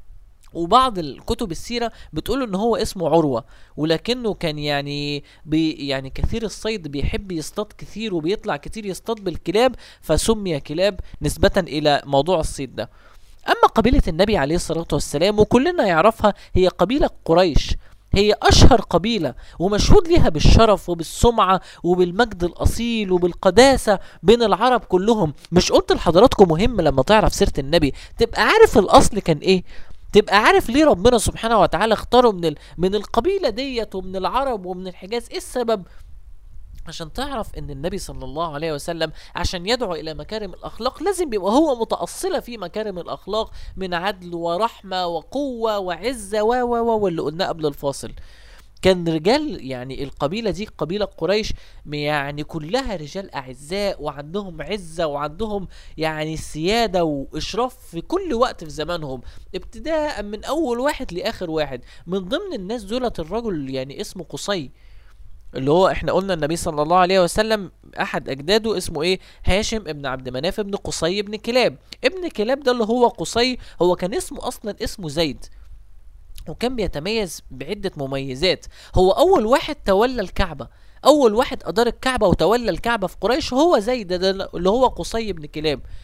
وبعض الكتب السيرة بتقول ان هو اسمه عروة، ولكنه كان يعني يعني كثير الصيد، بيحب يصطاد كثير وبيطلع كثير يصطاد بالكلاب، فسمي كلاب نسبة الى موضوع الصيد ده. اما قبيلة النبي عليه الصلاة والسلام وكلنا يعرفها، هي قبيلة قريش. هي اشهر قبيلة ومشهود لها بالشرف وبالسمعة وبالمجد الاصيل وبالقداسة بين العرب كلهم. مش قلت لحضراتكم مهم لما تعرف سيرة النبي تبقى عارف الاصل كان ايه، تبقى عارف ليه ربنا سبحانه وتعالى اختاره من القبيلة ديت ومن العرب ومن الحجاز؟ ايه السبب؟ عشان تعرف ان النبي صلى الله عليه وسلم عشان يدعو الى مكارم الاخلاق لازم يبقى هو متأصلة في مكارم الاخلاق من عدل ورحمة وقوة وعزة واللي قلناه قبل الفاصل. كان رجال يعني القبيلة دي قبيلة قريش يعني كلها رجال أعزاء وعندهم عزة وعندهم يعني سيادة وإشراف في كل وقت في زمانهم، ابتداء من أول واحد لآخر واحد. من ضمن الناس دولت الرجل يعني اسمه قصي، اللي هو احنا قلنا النبي صلى الله عليه وسلم احد اجداده اسمه ايه؟ هاشم ابن عبد مناف ابن قصي ابن كلاب. ابن كلاب ده اللي هو قصي هو كان اسمه اصلا اسمه زيد، وكان بيتميز بعدة مميزات. هو اول واحد تولى الكعبة، اول واحد ادار الكعبة وتولى الكعبة في قريش هو زيد ده اللي هو قصي بن كلاب.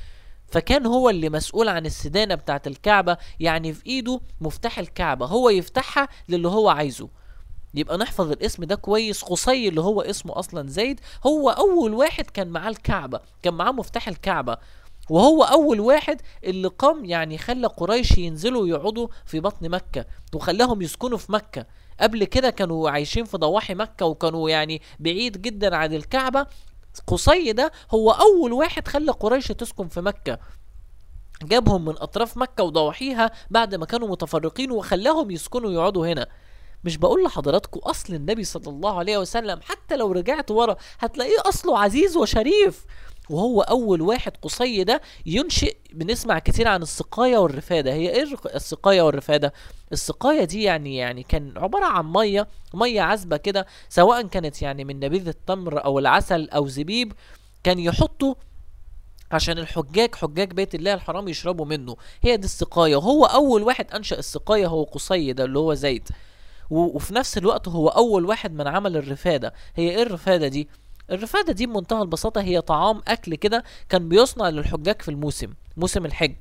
فكان هو اللي مسؤول عن السدانة بتاعت الكعبة، يعني في ايده مفتاح الكعبة، هو يفتحها للي هو عايزه. يبقى نحفظ الاسم ده كويس. قصي اللي هو اسمه اصلا زيد، هو اول واحد كان معاه الكعبة، كان معاه مفتاح الكعبة، وهو اول واحد اللي قام يعني خلى قريش ينزلوا يقعدوا في بطن مكة، وخلاهم يسكنوا في مكة. قبل كده كانوا عايشين في ضواحي مكة، وكانوا يعني بعيد جدا عن الكعبة. قصي ده هو اول واحد خلى قريش تسكن في مكة، جابهم من اطراف مكة وضواحيها بعد ما كانوا متفرقين، وخلاهم يسكنوا يقعدوا هنا. مش بقول لحضراتكم اصل النبي صلى الله عليه وسلم حتى لو رجعت ورا هتلاقيه اصله عزيز وشريف، وهو اول واحد. قصي ده ينشئ، بنسمع كتير عن السقاية والرفادة. هي ايه السقاية والرفادة؟ السقاية دي يعني كان عبارة عن مية عذبة كده، سواء كانت يعني من نبيذ التمر او العسل او زبيب، كان يحطوا عشان حجاج بيت الله الحرام يشربوا منه. هي دي السقاية، وهو اول واحد انشأ السقاية هو قصي ده اللي هو زيد. وفي نفس الوقت هو اول واحد من عمل الرفادة. هي ايه الرفادة دي؟ الرفادة دي بمنتهى البساطة هي طعام اكل كده كان بيصنع للحجاج في موسم الحج.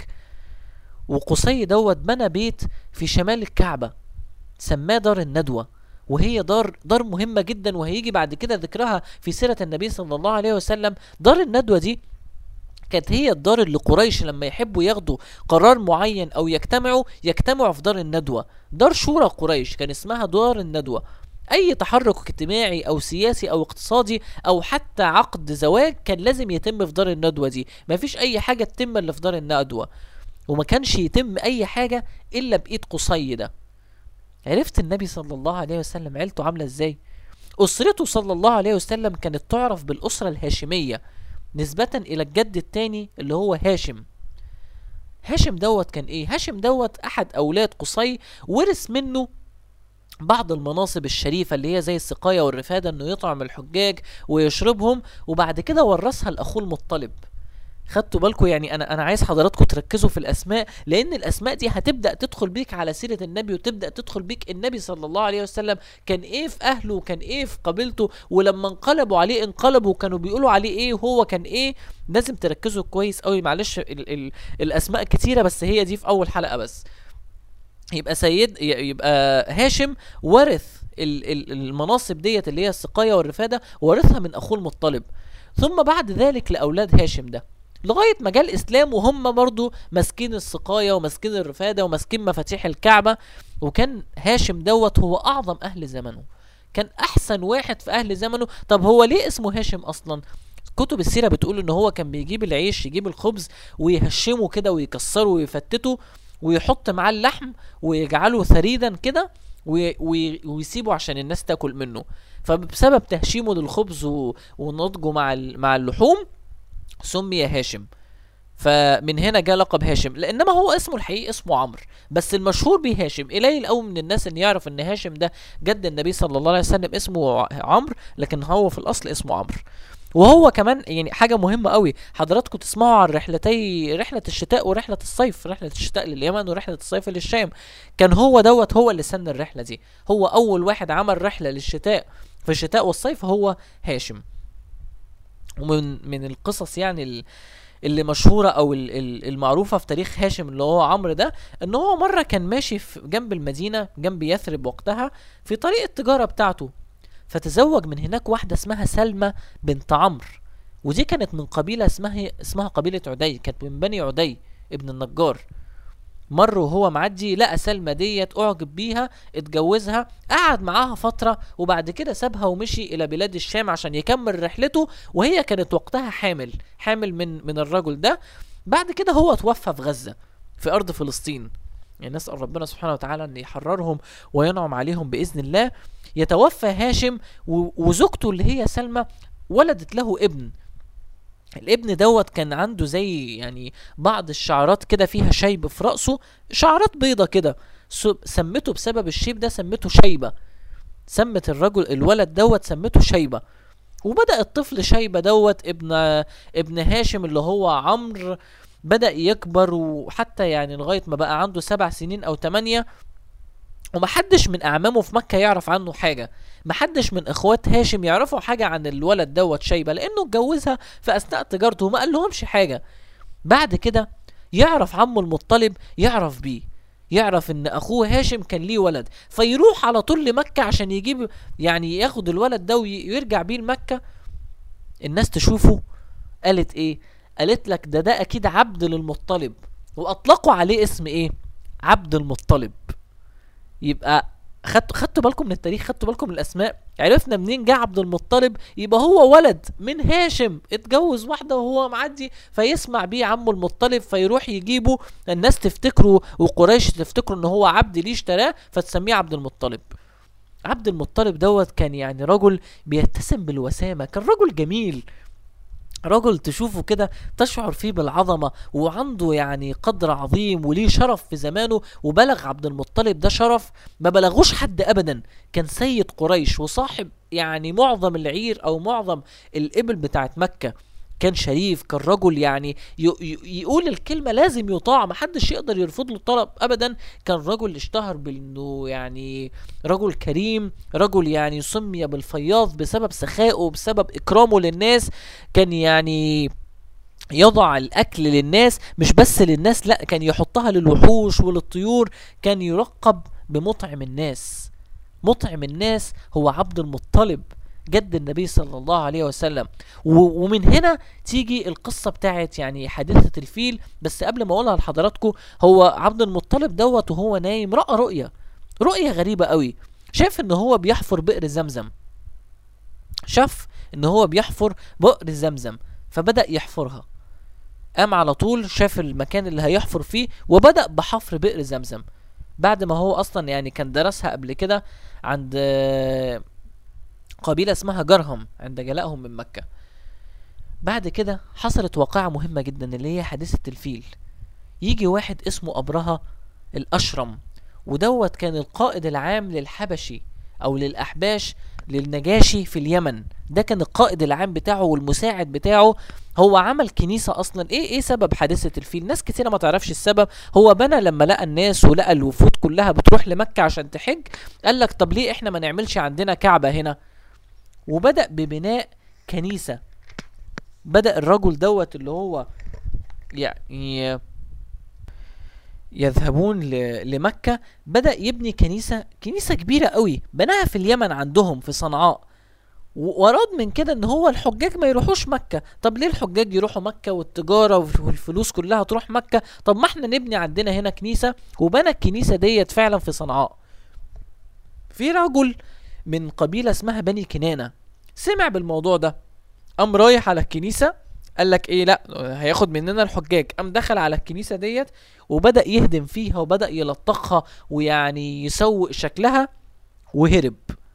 وقصي دوت بنى بيت في شمال الكعبة سماه دار الندوة، وهي دار مهمة جدا، وهيجي بعد كده ذكرها في سيرة النبي صلى الله عليه وسلم. دار الندوة دي كانت هي الدار اللي قريش لما يحبوا ياخدوا قرار معين او يجتمعوا في دار الندوة. دار شورى قريش كان اسمها دار الندوة. اي تحرك اجتماعي او سياسي او اقتصادي او حتى عقد زواج كان لازم يتم في دار الندوة دي، ما فيش اي حاجة تتم الا في دار الندوة، وما كانش يتم اي حاجة الا بايد قصي ده. عرفت النبي صلى الله عليه وسلم عيلته عاملة ازاي؟ اسرته صلى الله عليه وسلم كانت تعرف بالاسرة الهاشمية نسبة الى الجد الثاني اللي هو هاشم. هاشم دوت كان ايه؟ هاشم دوت احد اولاد قصي، ورث منه بعض المناصب الشريفة اللي هي زي السقاية والرفادة، انه يطعم الحجاج ويشربهم، وبعد كده ورثها لاخوه المطلب. خدتوا بالكم؟ يعني انا عايز حضراتكم تركزوا في الاسماء، لان الاسماء دي هتبدا تدخل بيك على سيره النبي، وتبدا تدخل بيك النبي صلى الله عليه وسلم كان ايه في اهله وكان ايه في قبيلته، ولما انقلبوا عليه انقلبوا كانوا بيقولوا عليه ايه وهو كان ايه. لازم تركزوا كويس قوي. معلش الاسماء كتيره، بس هي دي في اول حلقه بس. يبقى هاشم ورث المناصب ديت اللي هي السقايه والرفاده، ورثها من اخوه المطلب، ثم بعد ذلك لاولاد هاشم ده لغاية ما جاء الإسلام، وهم برضو ماسكين السقاية وماسكين الرفادة وماسكين مفاتيح الكعبة. وكان هاشم دوت هو أعظم أهل زمنه، كان أحسن واحد في أهل زمنه. طب هو ليه اسمه هاشم أصلا؟ كتب السيرة بتقول إن هو كان بيجيب العيش، يجيب الخبز ويهشمه كده ويكسره ويفتته ويحط معاه اللحم ويجعله ثريدا كده ويسيبه عشان الناس تاكل منه. فبسبب تهشيمه للخبز ونضجه مع اللحوم سمي هاشم. فمن هنا جاء لقب هاشم، لانما هو اسمه الحقيقي اسمه عمرو، بس المشهور بيه هاشم. قليل قوي من الناس ان يعرف ان هاشم ده جد النبي صلى الله عليه وسلم اسمه عمرو، لكن هو في الاصل اسمه عمرو. وهو كمان يعني حاجه مهمه قوي حضراتكم تسمعوا عن رحله الشتاء ورحله الصيف، رحله الشتاء لليمن ورحله الصيف للشام. كان هو اللي سن الرحله دي، هو اول واحد عمل رحله للشتاء في الشتاء والصيف هو هاشم. ومن القصص يعني اللي مشهورة او المعروفة في تاريخ هاشم اللي هو عمرو ده، ان هو مرة كان ماشي في جنب المدينة، جنب يثرب وقتها، في طريق التجارة بتاعته، فتزوج من هناك واحدة اسمها سلمى بنت عمرو، ودي كانت من قبيلة اسمها قبيلة عدي، كانت من بني عدي ابن النجار. مر وهو معدي لقى سلمى ديت، اعجب بيها، اتجوزها، قعد معاها فترة، وبعد كده سابها ومشي الى بلاد الشام عشان يكمل رحلته، وهي كانت وقتها حامل من الرجل ده. بعد كده هو توفى في غزة في ارض فلسطين، يعني نسأل ربنا سبحانه وتعالى ان يحررهم وينعم عليهم بإذن الله. يتوفى هاشم، وزوجته اللي هي سلمى ولدت له ابن. الابن دوت كان عنده زي يعني بعض الشعرات كده فيها شيب في رأسه، شعرات بيضة كده، سمته بسبب الشيب ده سمته شيبة، سمت الولد دوت سمته شيبة. وبدأ الطفل شيبة دوت ابن هاشم اللي هو عمرو بدأ يكبر، وحتى يعني لغاية ما بقى عنده 7 سنين أو 8، ومحدش من أعمامه في مكة يعرف عنه حاجة، محدش من اخوات هاشم يعرفوا حاجة عن الولد دوت شيبة، لانه اتجوزها في اثناء تجارته وما قال لهمش حاجة. بعد كده يعرف عمه المطلب، يعرف بيه، يعرف ان اخوه هاشم كان ليه ولد، فيروح على طول لمكة عشان يجيب يعني ياخد الولد ده ويرجع بيه لمكة. الناس تشوفه قالت ايه؟ قالت لك ده اكيد عبد للمطلب، واطلقوا عليه اسم ايه؟ عبد المطلب. يبقى خدتوا بالكم من التاريخ، خدتوا بالكم من الاسماء، عرفنا منين جه عبد المطلب. يبقى هو ولد من هاشم، اتجوز واحده وهو معدي فيسمع بيه عمه المطلب فيروح يجيبه، الناس تفتكره وقريش تفتكره ان هو عبد ليه اشتراه فتسميه عبد المطلب. عبد المطلب دوت كان يعني رجل بيتسم بالوسامه، كان رجل جميل، رجل تشوفه كده تشعر فيه بالعظمة، وعنده يعني قدر عظيم وليه شرف في زمانه. وبلغ عبد المطلب ده شرف ما بلغوش حد أبدا، كان سيد قريش وصاحب يعني معظم العير أو معظم الإبل بتاعت مكة. كان شريف، كان رجل يعني يقول الكلمة لازم يطاع، محدش يقدر يرفض له الطلب أبدا. كان رجل اشتهر بأنه يعني رجل كريم، رجل يعني سمي بالفياض بسبب سخائه، بسبب إكرامه للناس. كان يعني يضع الأكل للناس، مش بس للناس، لا كان يحطها للوحوش وللطيور. كان يلقب بمطعم الناس. مطعم الناس هو عبد المطلب جد النبي صلى الله عليه وسلم. ومن هنا تيجي القصة بتاعت يعني حادثة الفيل. بس قبل ما اقولها لحضراتكم، هو عبد المطلب دوت وهو نايم رأى رؤية غريبة قوي. شاف ان هو بيحفر بئر زمزم، شاف ان هو بيحفر بئر زمزم فبدأ يحفرها. قام على طول شاف المكان اللي هيحفر فيه وبدأ بحفر بئر زمزم، بعد ما هو اصلا يعني كان درسها قبل كده عند قبيلة اسمها جرهم عند جلائهم من مكة. بعد كده حصلت واقعة مهمة جدا اللي هي حادثة الفيل. يجي واحد اسمه أبرهة الأشرم، ودوت كان القائد العام للحبشي أو للأحباش للنجاشي في اليمن. ده كان القائد العام بتاعه والمساعد بتاعه. هو عمل كنيسة أصلا. إيه سبب حادثة الفيل؟ ناس كتيرة ما تعرفش السبب. هو بنى لما لقى الناس ولقى الوفود كلها بتروح لمكة عشان تحج، قال لك طب ليه إحنا ما نعملش عندنا كعبة هنا؟ وبدأ ببناء كنيسة. بدأ الرجل دوت اللي هو يعني يذهبون لمكة، بدأ يبني كنيسة كبيرة قوي، بناها في اليمن عندهم في صنعاء. واراد من كده ان هو الحجاج ما يروحوش مكة. طب ليه الحجاج يروحوا مكة والتجارة والفلوس كلها تروح مكة؟ طب ما احنا نبني عندنا هنا كنيسة. وبنى الكنيسة ديت فعلا في صنعاء. في رجل من قبيلة اسمها بني كنانة سمع بالموضوع ده، قام رايح على الكنيسة، قال لك ايه لا هياخد مننا الحجاج. قام دخل على الكنيسة ديت وبدأ يهدم فيها وبدأ يلطخها ويعني يسوء شكلها وهرب.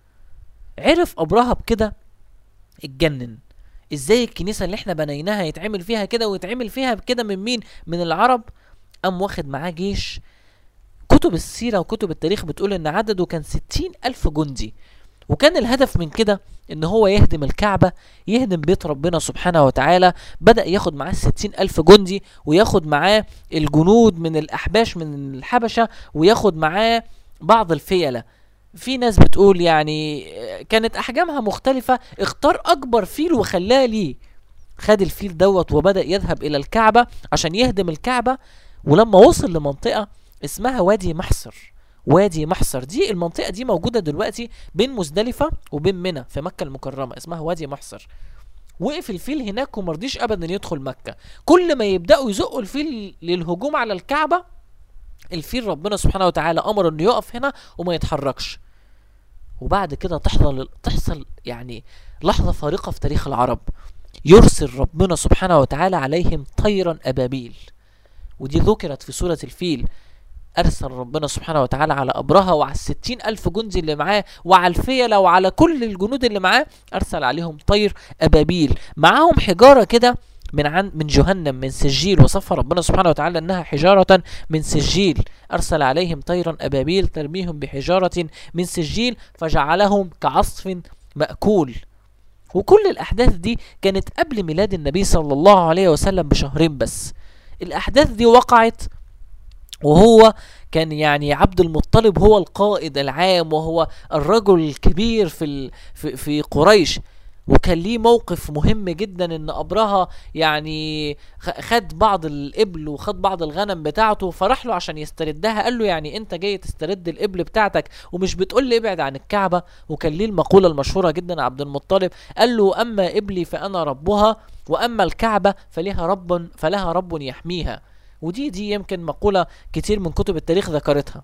عرف أبرهة بكده اتجنن، ازاي الكنيسة اللي احنا بنيناها يتعمل فيها كده ويتعمل فيها بكده من مين؟ من العرب. قام واخد معاه جيش. كتب السيرة وكتب التاريخ بتقول ان عدده كان 60,000 جندي، وكان الهدف من كده ان هو يهدم الكعبة، يهدم بيت ربنا سبحانه وتعالى. بدأ ياخد معاه 60,000 جندي، وياخد معاه الجنود من الأحباش من الحبشة، وياخد معاه بعض الفيلة. في ناس بتقول يعني كانت أحجامها مختلفة، اختار أكبر فيل وخلاه ليه. خد الفيل دوت وبدأ يذهب إلى الكعبة عشان يهدم الكعبة. ولما وصل لمنطقة اسمها وادي محصر، وادي محصر دي المنطقة دي موجودة دلوقتي بين مزدلفة وبين منى في مكة المكرمة، اسمها وادي محصر. وقف الفيل هناك ومرضيش أبدا يدخل مكة. كل ما يبدأوا يزقوا الفيل للهجوم على الكعبة، الفيل ربنا سبحانه وتعالى أمر إنه يقف هنا وما يتحركش. وبعد كده تحصل يعني لحظة فارقة في تاريخ العرب. يرسل ربنا سبحانه وتعالى عليهم طيرا أبابيل، ودي ذكرت في سورة الفيل. أرسل ربنا سبحانه وتعالى على أبرهة وعلى 60,000 جندي اللي معاه وعلى الفيلة وعلى كل الجنود اللي معاه، أرسل عليهم طير أبابيل معاهم حجارة كده من جهنم من سجيل، وصف ربنا سبحانه وتعالى أنها حجارة من سجيل. أرسل عليهم طيرا أبابيل ترميهم بحجارة من سجيل فجعلهم كعصف مأكول. وكل الأحداث دي كانت قبل ميلاد النبي صلى الله عليه وسلم بشهرين بس. الأحداث دي وقعت وهو كان يعني عبد المطلب هو القائد العام وهو الرجل الكبير في قريش. وكان ليه موقف مهم جدا ان ابرهة يعني خد بعض الابل وخد بعض الغنم بتاعته، فراح له عشان يستردها. قال له يعني انت جاي تسترد الابل بتاعتك ومش بتقول لي ابعد عن الكعبة؟ وكان ليه المقولة المشهورة جدا عبد المطلب، قال له اما ابلي فانا ربها، واما الكعبة فلها رب يحميها. ودي يمكن مقولة كتير من كتب التاريخ ذكرتها.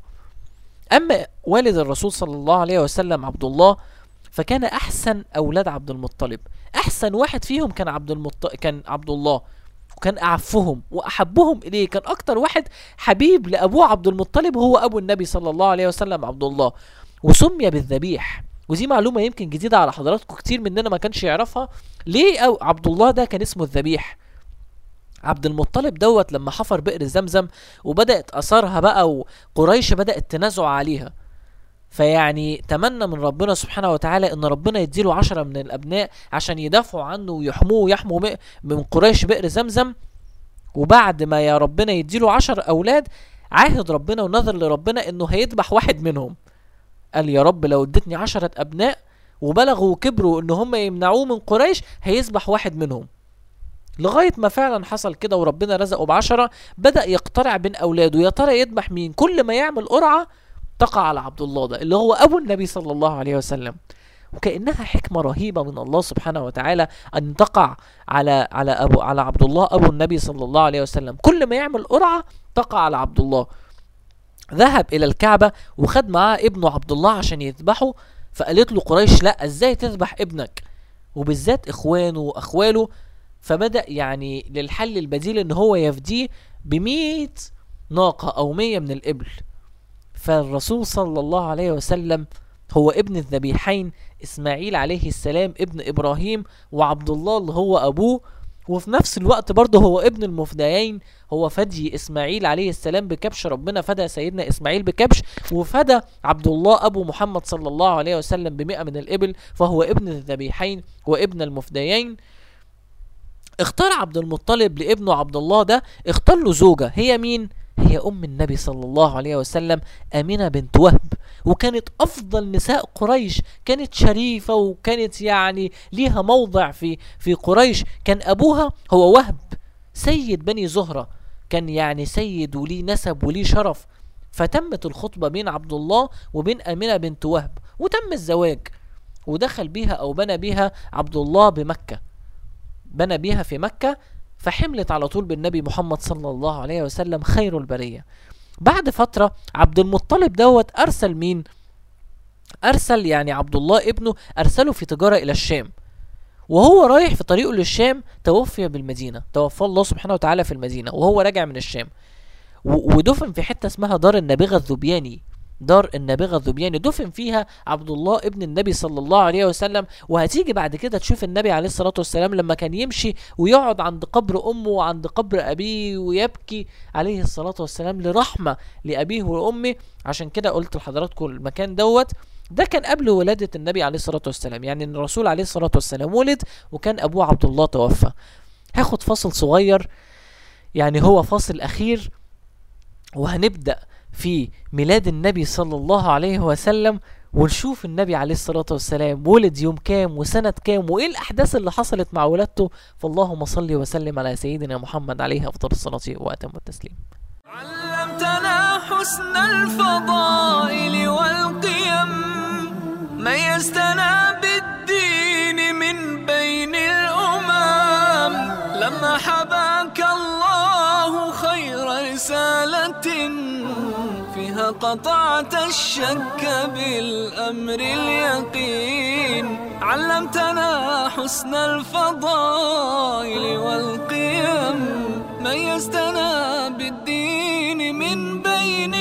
اما والد الرسول صلى الله عليه وسلم عبد الله، فكان احسن اولاد عبد المطلب. احسن واحد فيهم كان عبد الله، وكان اعفهم واحبهم اليه. كان اكتر واحد حبيب لابوه عبد المطلب هو ابو النبي صلى الله عليه وسلم عبد الله، وسمي بالذبيح. ودي معلومة يمكن جديدة على حضراتكم، كتير مننا ما كانش يعرفها. ليه أو عبد الله ده كان اسمه الذبيح؟ عبد المطلب دوت لما حفر بئر زمزم وبدأت أثارها بقى وقريش بدأت تنازع عليها، فيعني تمنى من ربنا سبحانه وتعالى ان ربنا يديله 10 من الابناء عشان يدافعوا عنه ويحموا من قريش بئر زمزم. وبعد ما يا ربنا يديله 10 اولاد، عاهد ربنا ونذر لربنا انه هيذبح واحد منهم. قال يا رب لو ادتني 10 ابناء وبلغوا وكبروا ان هم يمنعوه من قريش، هيذبح واحد منهم. لغاية ما فعلا حصل كده وربنا رزقه ب10. بدأ يقترع بين اولاده يا ترى يذبح مين. كل ما يعمل قرعة تقع على عبد الله ده اللي هو ابو النبي صلى الله عليه وسلم. وكأنها حكمة رهيبة من الله سبحانه وتعالى ان تقع على عبد الله ابو النبي صلى الله عليه وسلم. كل ما يعمل قرعة تقع على عبد الله. ذهب الى الكعبة وخد معاه ابنه عبد الله عشان يذبحه. فقالت له قريش لا، ازاي تذبح ابنك، وبالذات اخوانه واخواله. فبدأ يعني للحل البديل ان هو يفديه ب100 ناقة او 100 من الابل. فالرسول صلى الله عليه وسلم هو ابن الذبيحين، اسماعيل عليه السلام ابن ابراهيم، وعبد الله اللي هو ابوه، وفي نفس الوقت برضه هو ابن المفديين. هو فدي اسماعيل عليه السلام بكبش، ربنا فدى سيدنا اسماعيل بكبش، وفدى عبد الله ابو محمد صلى الله عليه وسلم ب100 من الابل. فهو ابن الذبيحين وابن المفديين. اختار عبد المطلب لابنه عبد الله ده، اختار له زوجة. هي مين؟ هي ام النبي صلى الله عليه وسلم، امينة بنت وهب. وكانت افضل نساء قريش، كانت شريفة وكانت يعني ليها موضع في قريش. كان ابوها هو وهب سيد بني زهرة، كان يعني سيد وليه نسب وليه شرف. فتمت الخطبة بين عبد الله وبين امينة بنت وهب، وتم الزواج. ودخل بيها او بنى بيها عبد الله بمكة، بنى بيها في مكة. فحملت على طول بالنبي محمد صلى الله عليه وسلم خير البرية. بعد فترة عبد المطلب دوت أرسل مين؟ أرسل يعني عبد الله ابنه، أرسله في تجارة إلى الشام. وهو رايح في طريقه للشام توفي بالمدينة، توفى الله سبحانه وتعالى في المدينة وهو راجع من الشام. ودفن في حتة اسمها دار النابغة الذبياني. دار النابغة الذبياني دفن فيها عبد الله ابن النبي صلى الله عليه وسلم. وهتيجي بعد كده تشوف النبي عليه الصلاة والسلام لما كان يمشي ويقعد عند قبر أمه وعند قبر أبيه ويبكي عليه الصلاة والسلام لرحمة لأبيه وأمه. عشان كده قلت لحضراتكم المكان دوت ده كان قبل ولادة النبي عليه الصلاة والسلام، يعني الرسول عليه الصلاة والسلام ولد وكان أبوه عبد الله توفى. هاخد فاصل صغير، يعني هو فاصل أخير، وهنبدأ في ميلاد النبي صلى الله عليه وسلم، ونشوف النبي عليه الصلاة والسلام ولد يوم كام وسنة كام وإيه الأحداث اللي حصلت مع ولادته. فاللهم صل وسلم على سيدنا محمد عليه أفضل الصلاة وأتم التسليم. علمتنا حسن الفضائل والقيم، ميزتنا بالدين من بين الأمم. لما حباك الله خير رسالة، فيها قطعت الشك بالأمر اليقين. علمتنا حسن الفضائل والقيم، ميزتنا بالدين من بين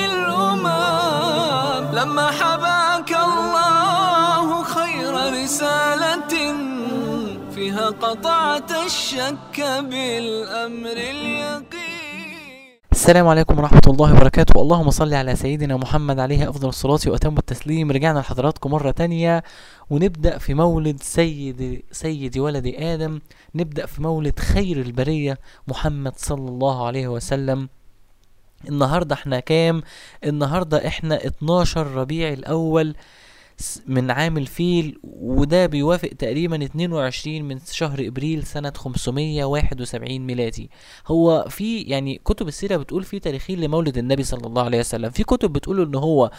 الأمم. لما حباك الله خير رسالة، فيها قطعت الشك بالأمر اليقين. السلام عليكم ورحمة الله وبركاته. اللهم صل على سيدنا محمد عليه أفضل الصلاة وأتم التسليم. رجعنا لحضراتكم مرة تانية ونبدأ في مولد سيد ولد آدم، نبدأ في مولد خير البرية محمد صلى الله عليه وسلم. النهاردة احنا كام؟ النهاردة احنا 12 ربيع الأول من عام الفيل، وده بيوافق تقريبا 22 من شهر ابريل سنة 571 ميلادي. هو في يعني كتب السيرة بتقول في تاريخين لمولد النبي صلى الله عليه وسلم. في كتب بتقول ان هو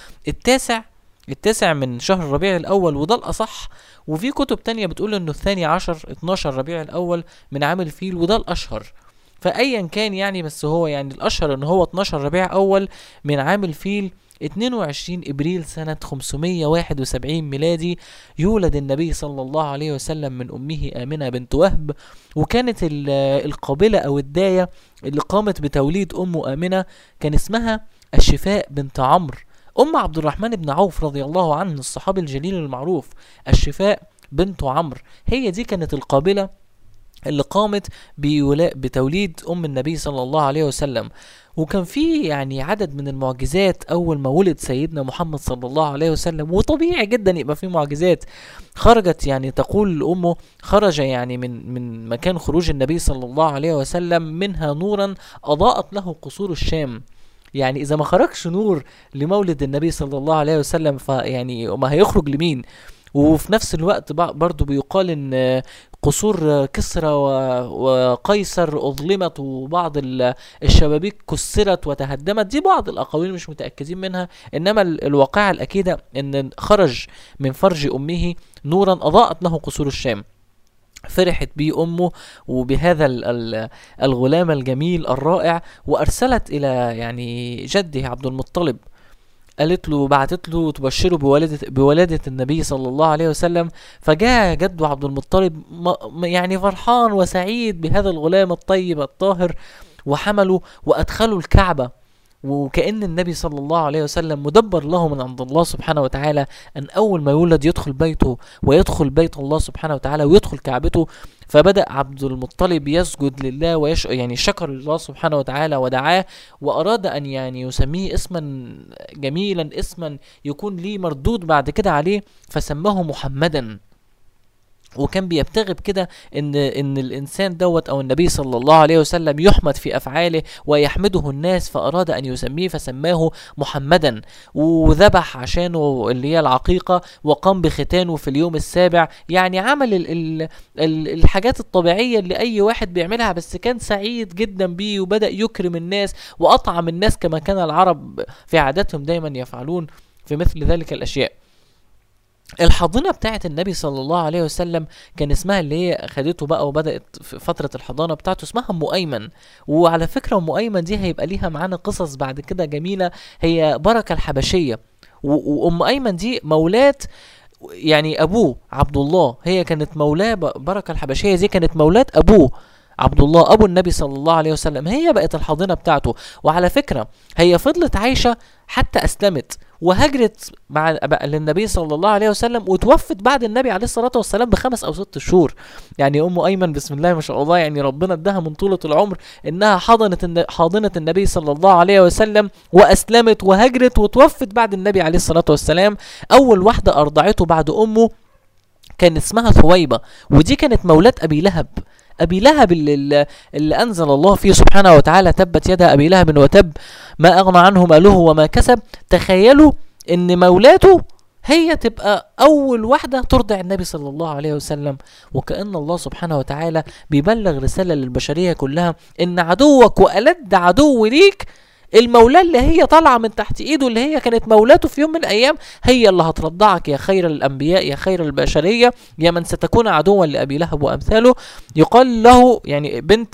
التاسع من شهر ربيع الاول، وده الاصح. وفي كتب تانية بتقول انه 12 ربيع الاول من عام الفيل، وده الاشهر. فايا كان يعني، بس هو يعني الاشهر ان هو 12 ربيع اول من عام الفيل 22 ابريل سنة 571 ميلادي يولد النبي صلى الله عليه وسلم من امه امنة بنت وهب. وكانت القابلة او الداية اللي قامت بتوليد امه امنة كان اسمها الشفاء بنت عمرو، ام عبد الرحمن بن عوف رضي الله عنه، الصحابي الجليل المعروف. الشفاء بنت عمرو هي دي كانت القابلة اللي قامت بتوليد ام النبي صلى الله عليه وسلم. وكان في يعني عدد من المعجزات اول ما ولد سيدنا محمد صلى الله عليه وسلم، وطبيعي جدا يبقى في معجزات. خرجت يعني تقول امه خرج يعني من مكان خروج النبي صلى الله عليه وسلم منها نورا اضاءت له قصور الشام. يعني اذا ما خرجش نور لمولد النبي صلى الله عليه وسلم فيعني ما هيخرج لمين؟ وفي نفس الوقت برضو بيقال ان قصور كسرى وقيصر اظلمت، وبعض الشبابيك كسرت وتهدمت. دي بعض الاقاويل مش متأكدين منها، انما الواقعة الاكيدة ان خرج من فرج امه نورا اضاءت له قصور الشام. فرحت بيه امه وبهذا الغلام الجميل الرائع، وارسلت الى يعني جده عبد المطلب، بعتت له تبشره بولادة النبي صلى الله عليه وسلم. فجاء جده عبد المطلب يعني فرحان وسعيد بهذا الغلام الطيب الطاهر، وحمله وادخله الكعبة. وكأن النبي صلى الله عليه وسلم مدبر له من عند الله سبحانه وتعالى أن أول ما يولد يدخل بيته ويدخل بيت الله سبحانه وتعالى ويدخل كعبته. فبدأ عبد المطلب يسجد لله يعني شكر الله سبحانه وتعالى ودعاه، وأراد أن يعني يسميه اسما جميلا، اسما يكون ليه مردود بعد كده عليه، فسماه محمدا. وكان بيبتغي بكده ان الانسان دوت او النبي صلى الله عليه وسلم يحمد في افعاله ويحمده الناس، فاراد ان يسميه فسماه محمدا. وذبح عشانه اللي هي العقيقة، وقام بختانه في اليوم السابع. يعني عمل الحاجات الطبيعية اللي اي واحد بيعملها، بس كان سعيد جدا بيه، وبدأ يكرم الناس واطعم الناس كما كان العرب في عاداتهم دايما يفعلون في مثل ذلك الاشياء. الحضانة بتاعت النبي صلى الله عليه وسلم كان اسمها اللي هي خدته بقى وبدأت في فترة الحضانة بتاعته اسمها ام ايمن. وعلى فكرة ام ايمن دي هيبقى ليها معانا قصص بعد كده جميلة. هي بركة الحبشية، وام ايمن دي مولات يعني ابوه عبد الله. هي كانت مولاه بركة الحبشية دي كانت مولات ابوه عبد الله ابو النبي صلى الله عليه وسلم. هي بقت الحاضنة بتاعته. وعلى فكرة هي فضلت عايشة حتى اسلمت، وهجرت مع للنبي صلى الله عليه وسلم، وتوفت بعد النبي عليه الصلاة والسلام ب5 أو 6 شهور. يعني ام ايمن بسم الله ما شاء الله، يعني ربنا اداها من طولة العمر انها حاضنة النبي صلى الله عليه وسلم، واسلمت وهجرت وتوفت بعد النبي عليه الصلاة والسلام. اول واحدة ارضعته بعد امه كان اسمها ثويبة، ودي كانت مولاة ابي لهب. ابي لهب اللي انزل الله فيه سبحانه وتعالى تبت يدا ابي لهب وتب ما اغنى عنه ماله وما كسب. تخيلوا ان مولاته هي تبقى اول واحدة ترضع النبي صلى الله عليه وسلم. وكأن الله سبحانه وتعالى بيبلغ رسالة للبشرية كلها ان عدوك والد عدو ليك المولى اللي هي طالعة من تحت ايده، اللي هي كانت مولاته في يوم من الايام، هي اللي هترضعك يا خير الانبياء يا خير البشرية يا من ستكون عدوا لابي لهب وامثاله. يقال له يعني بنت،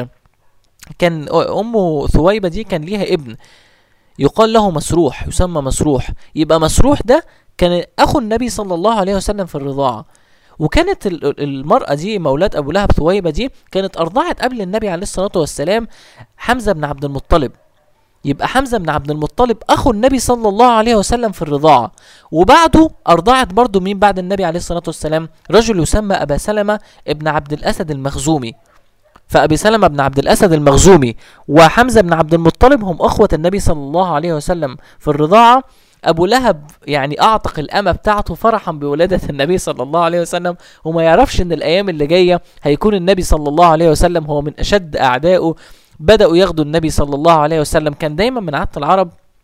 كان امه ثويبة دي كان ليها ابن يقال له مسروح، يسمى مسروح. يبقى مسروح ده كان اخو النبي صلى الله عليه وسلم في الرضاعة. وكانت المرأة دي مولاة ابو لهب ثويبة دي كانت ارضعت قبل النبي عليه الصلاة والسلام حمزة بن عبد المطلب. يبقى حمزة بن عبد المطلب اخو النبي صلى الله عليه وسلم في الرضاعة. وبعده ارضعت برضو مين بعد النبي عليه الصلاة والسلام؟ رجل يسمى ابا سلمة ابن عبد الاسد المخزومي. فأبي سلمة بن عبد الأسد المخزومي وحمزة بن عبد المطلب هم أخوة النبي صلى الله عليه وسلم في الرضاعة. أبو لهب يعني أعتق الأمة بتاعته فرحا بولادة النبي صلى الله عليه وسلم، وما يعرفش إن الأيام اللي جاية هيكون النبي صلى الله عليه وسلم هو من أشد أعدائه. بدأوا ياخدوا النبي صلى الله عليه وسلم. كان دايما من عادة العرب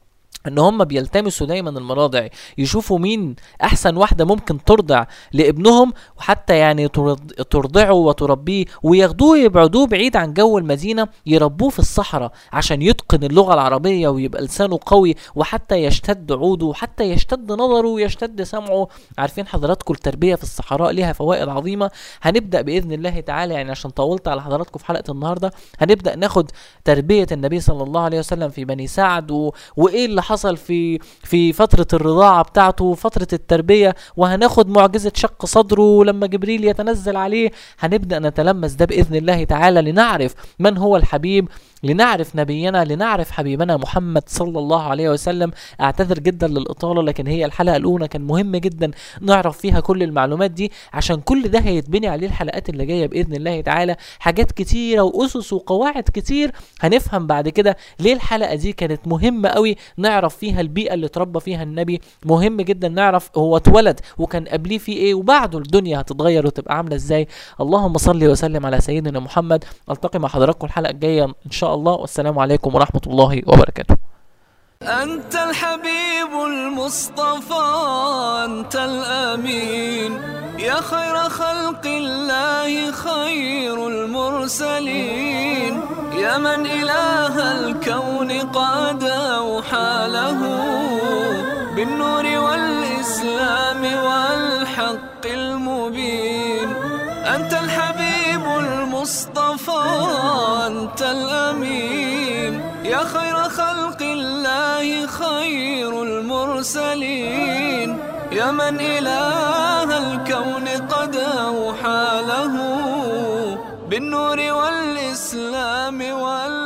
ان هم بيلتمسوا دايما المراضع، يشوفوا مين احسن واحدة ممكن ترضع لابنهم، وحتى يعني ترضعه وتربيه، وياخدوه يبعدوه بعيد عن جو المدينة، يربوه في الصحراء عشان يتقن اللغة العربية ويبقى لسانه قوي، وحتى يشتد عوده وحتى يشتد نظره ويشتد سمعه. عارفين حضراتكم التربية في الصحراء ليها فوائد عظيمة. هنبدأ بإذن الله تعالى، يعني عشان طولت على حضراتكم في حلقة النهاردة، هنبدأ ناخد تربية النبي صلى الله عليه وسلم في بني سعد، وإيه اللي حصل في فترة الرضاعة بتاعته، فترة التربية، وهناخد معجزة شق صدره لما جبريل يتنزل عليه. هنبدأ نتلمس ده بإذن الله تعالى، لنعرف من هو الحبيب، لنعرف نبينا، لنعرف حبيبنا محمد صلى الله عليه وسلم. اعتذر جدا للإطالة، لكن هي الحلقة الأولى كان مهم جدا نعرف فيها كل المعلومات دي، عشان كل ده هيتبني عليه الحلقات اللي جاية بإذن الله تعالى. حاجات كتيرة وأسس وقواعد كتير هنفهم بعد كده ليه الحلقة دي كانت مهمة قوي، نعرف فيها البيئة اللي تربى فيها النبي. مهم جدا نعرف هو اتولد وكان قبليه فيه ايه، وبعده الدنيا هتتغير وتبقى عاملة ازاي. اللهم صل وسلم على سيدنا محمد. التقي مع حضراتكم الحلقة الجاية ان شاء الله، والسلام عليكم ورحمة الله وبركاته. أنت الحبيب المصطفى، أنت الأمين، يا خير خلق الله، خير المرسلين، يا من إله الكون قد أوحى له بالنور والإسلام والحق المبين. أنت الحبيب المصطفى، أنت الأمين، يا خير خلق الله، خير المرسلين، يا من إله الكون قد أوحى له بالنور والإسلام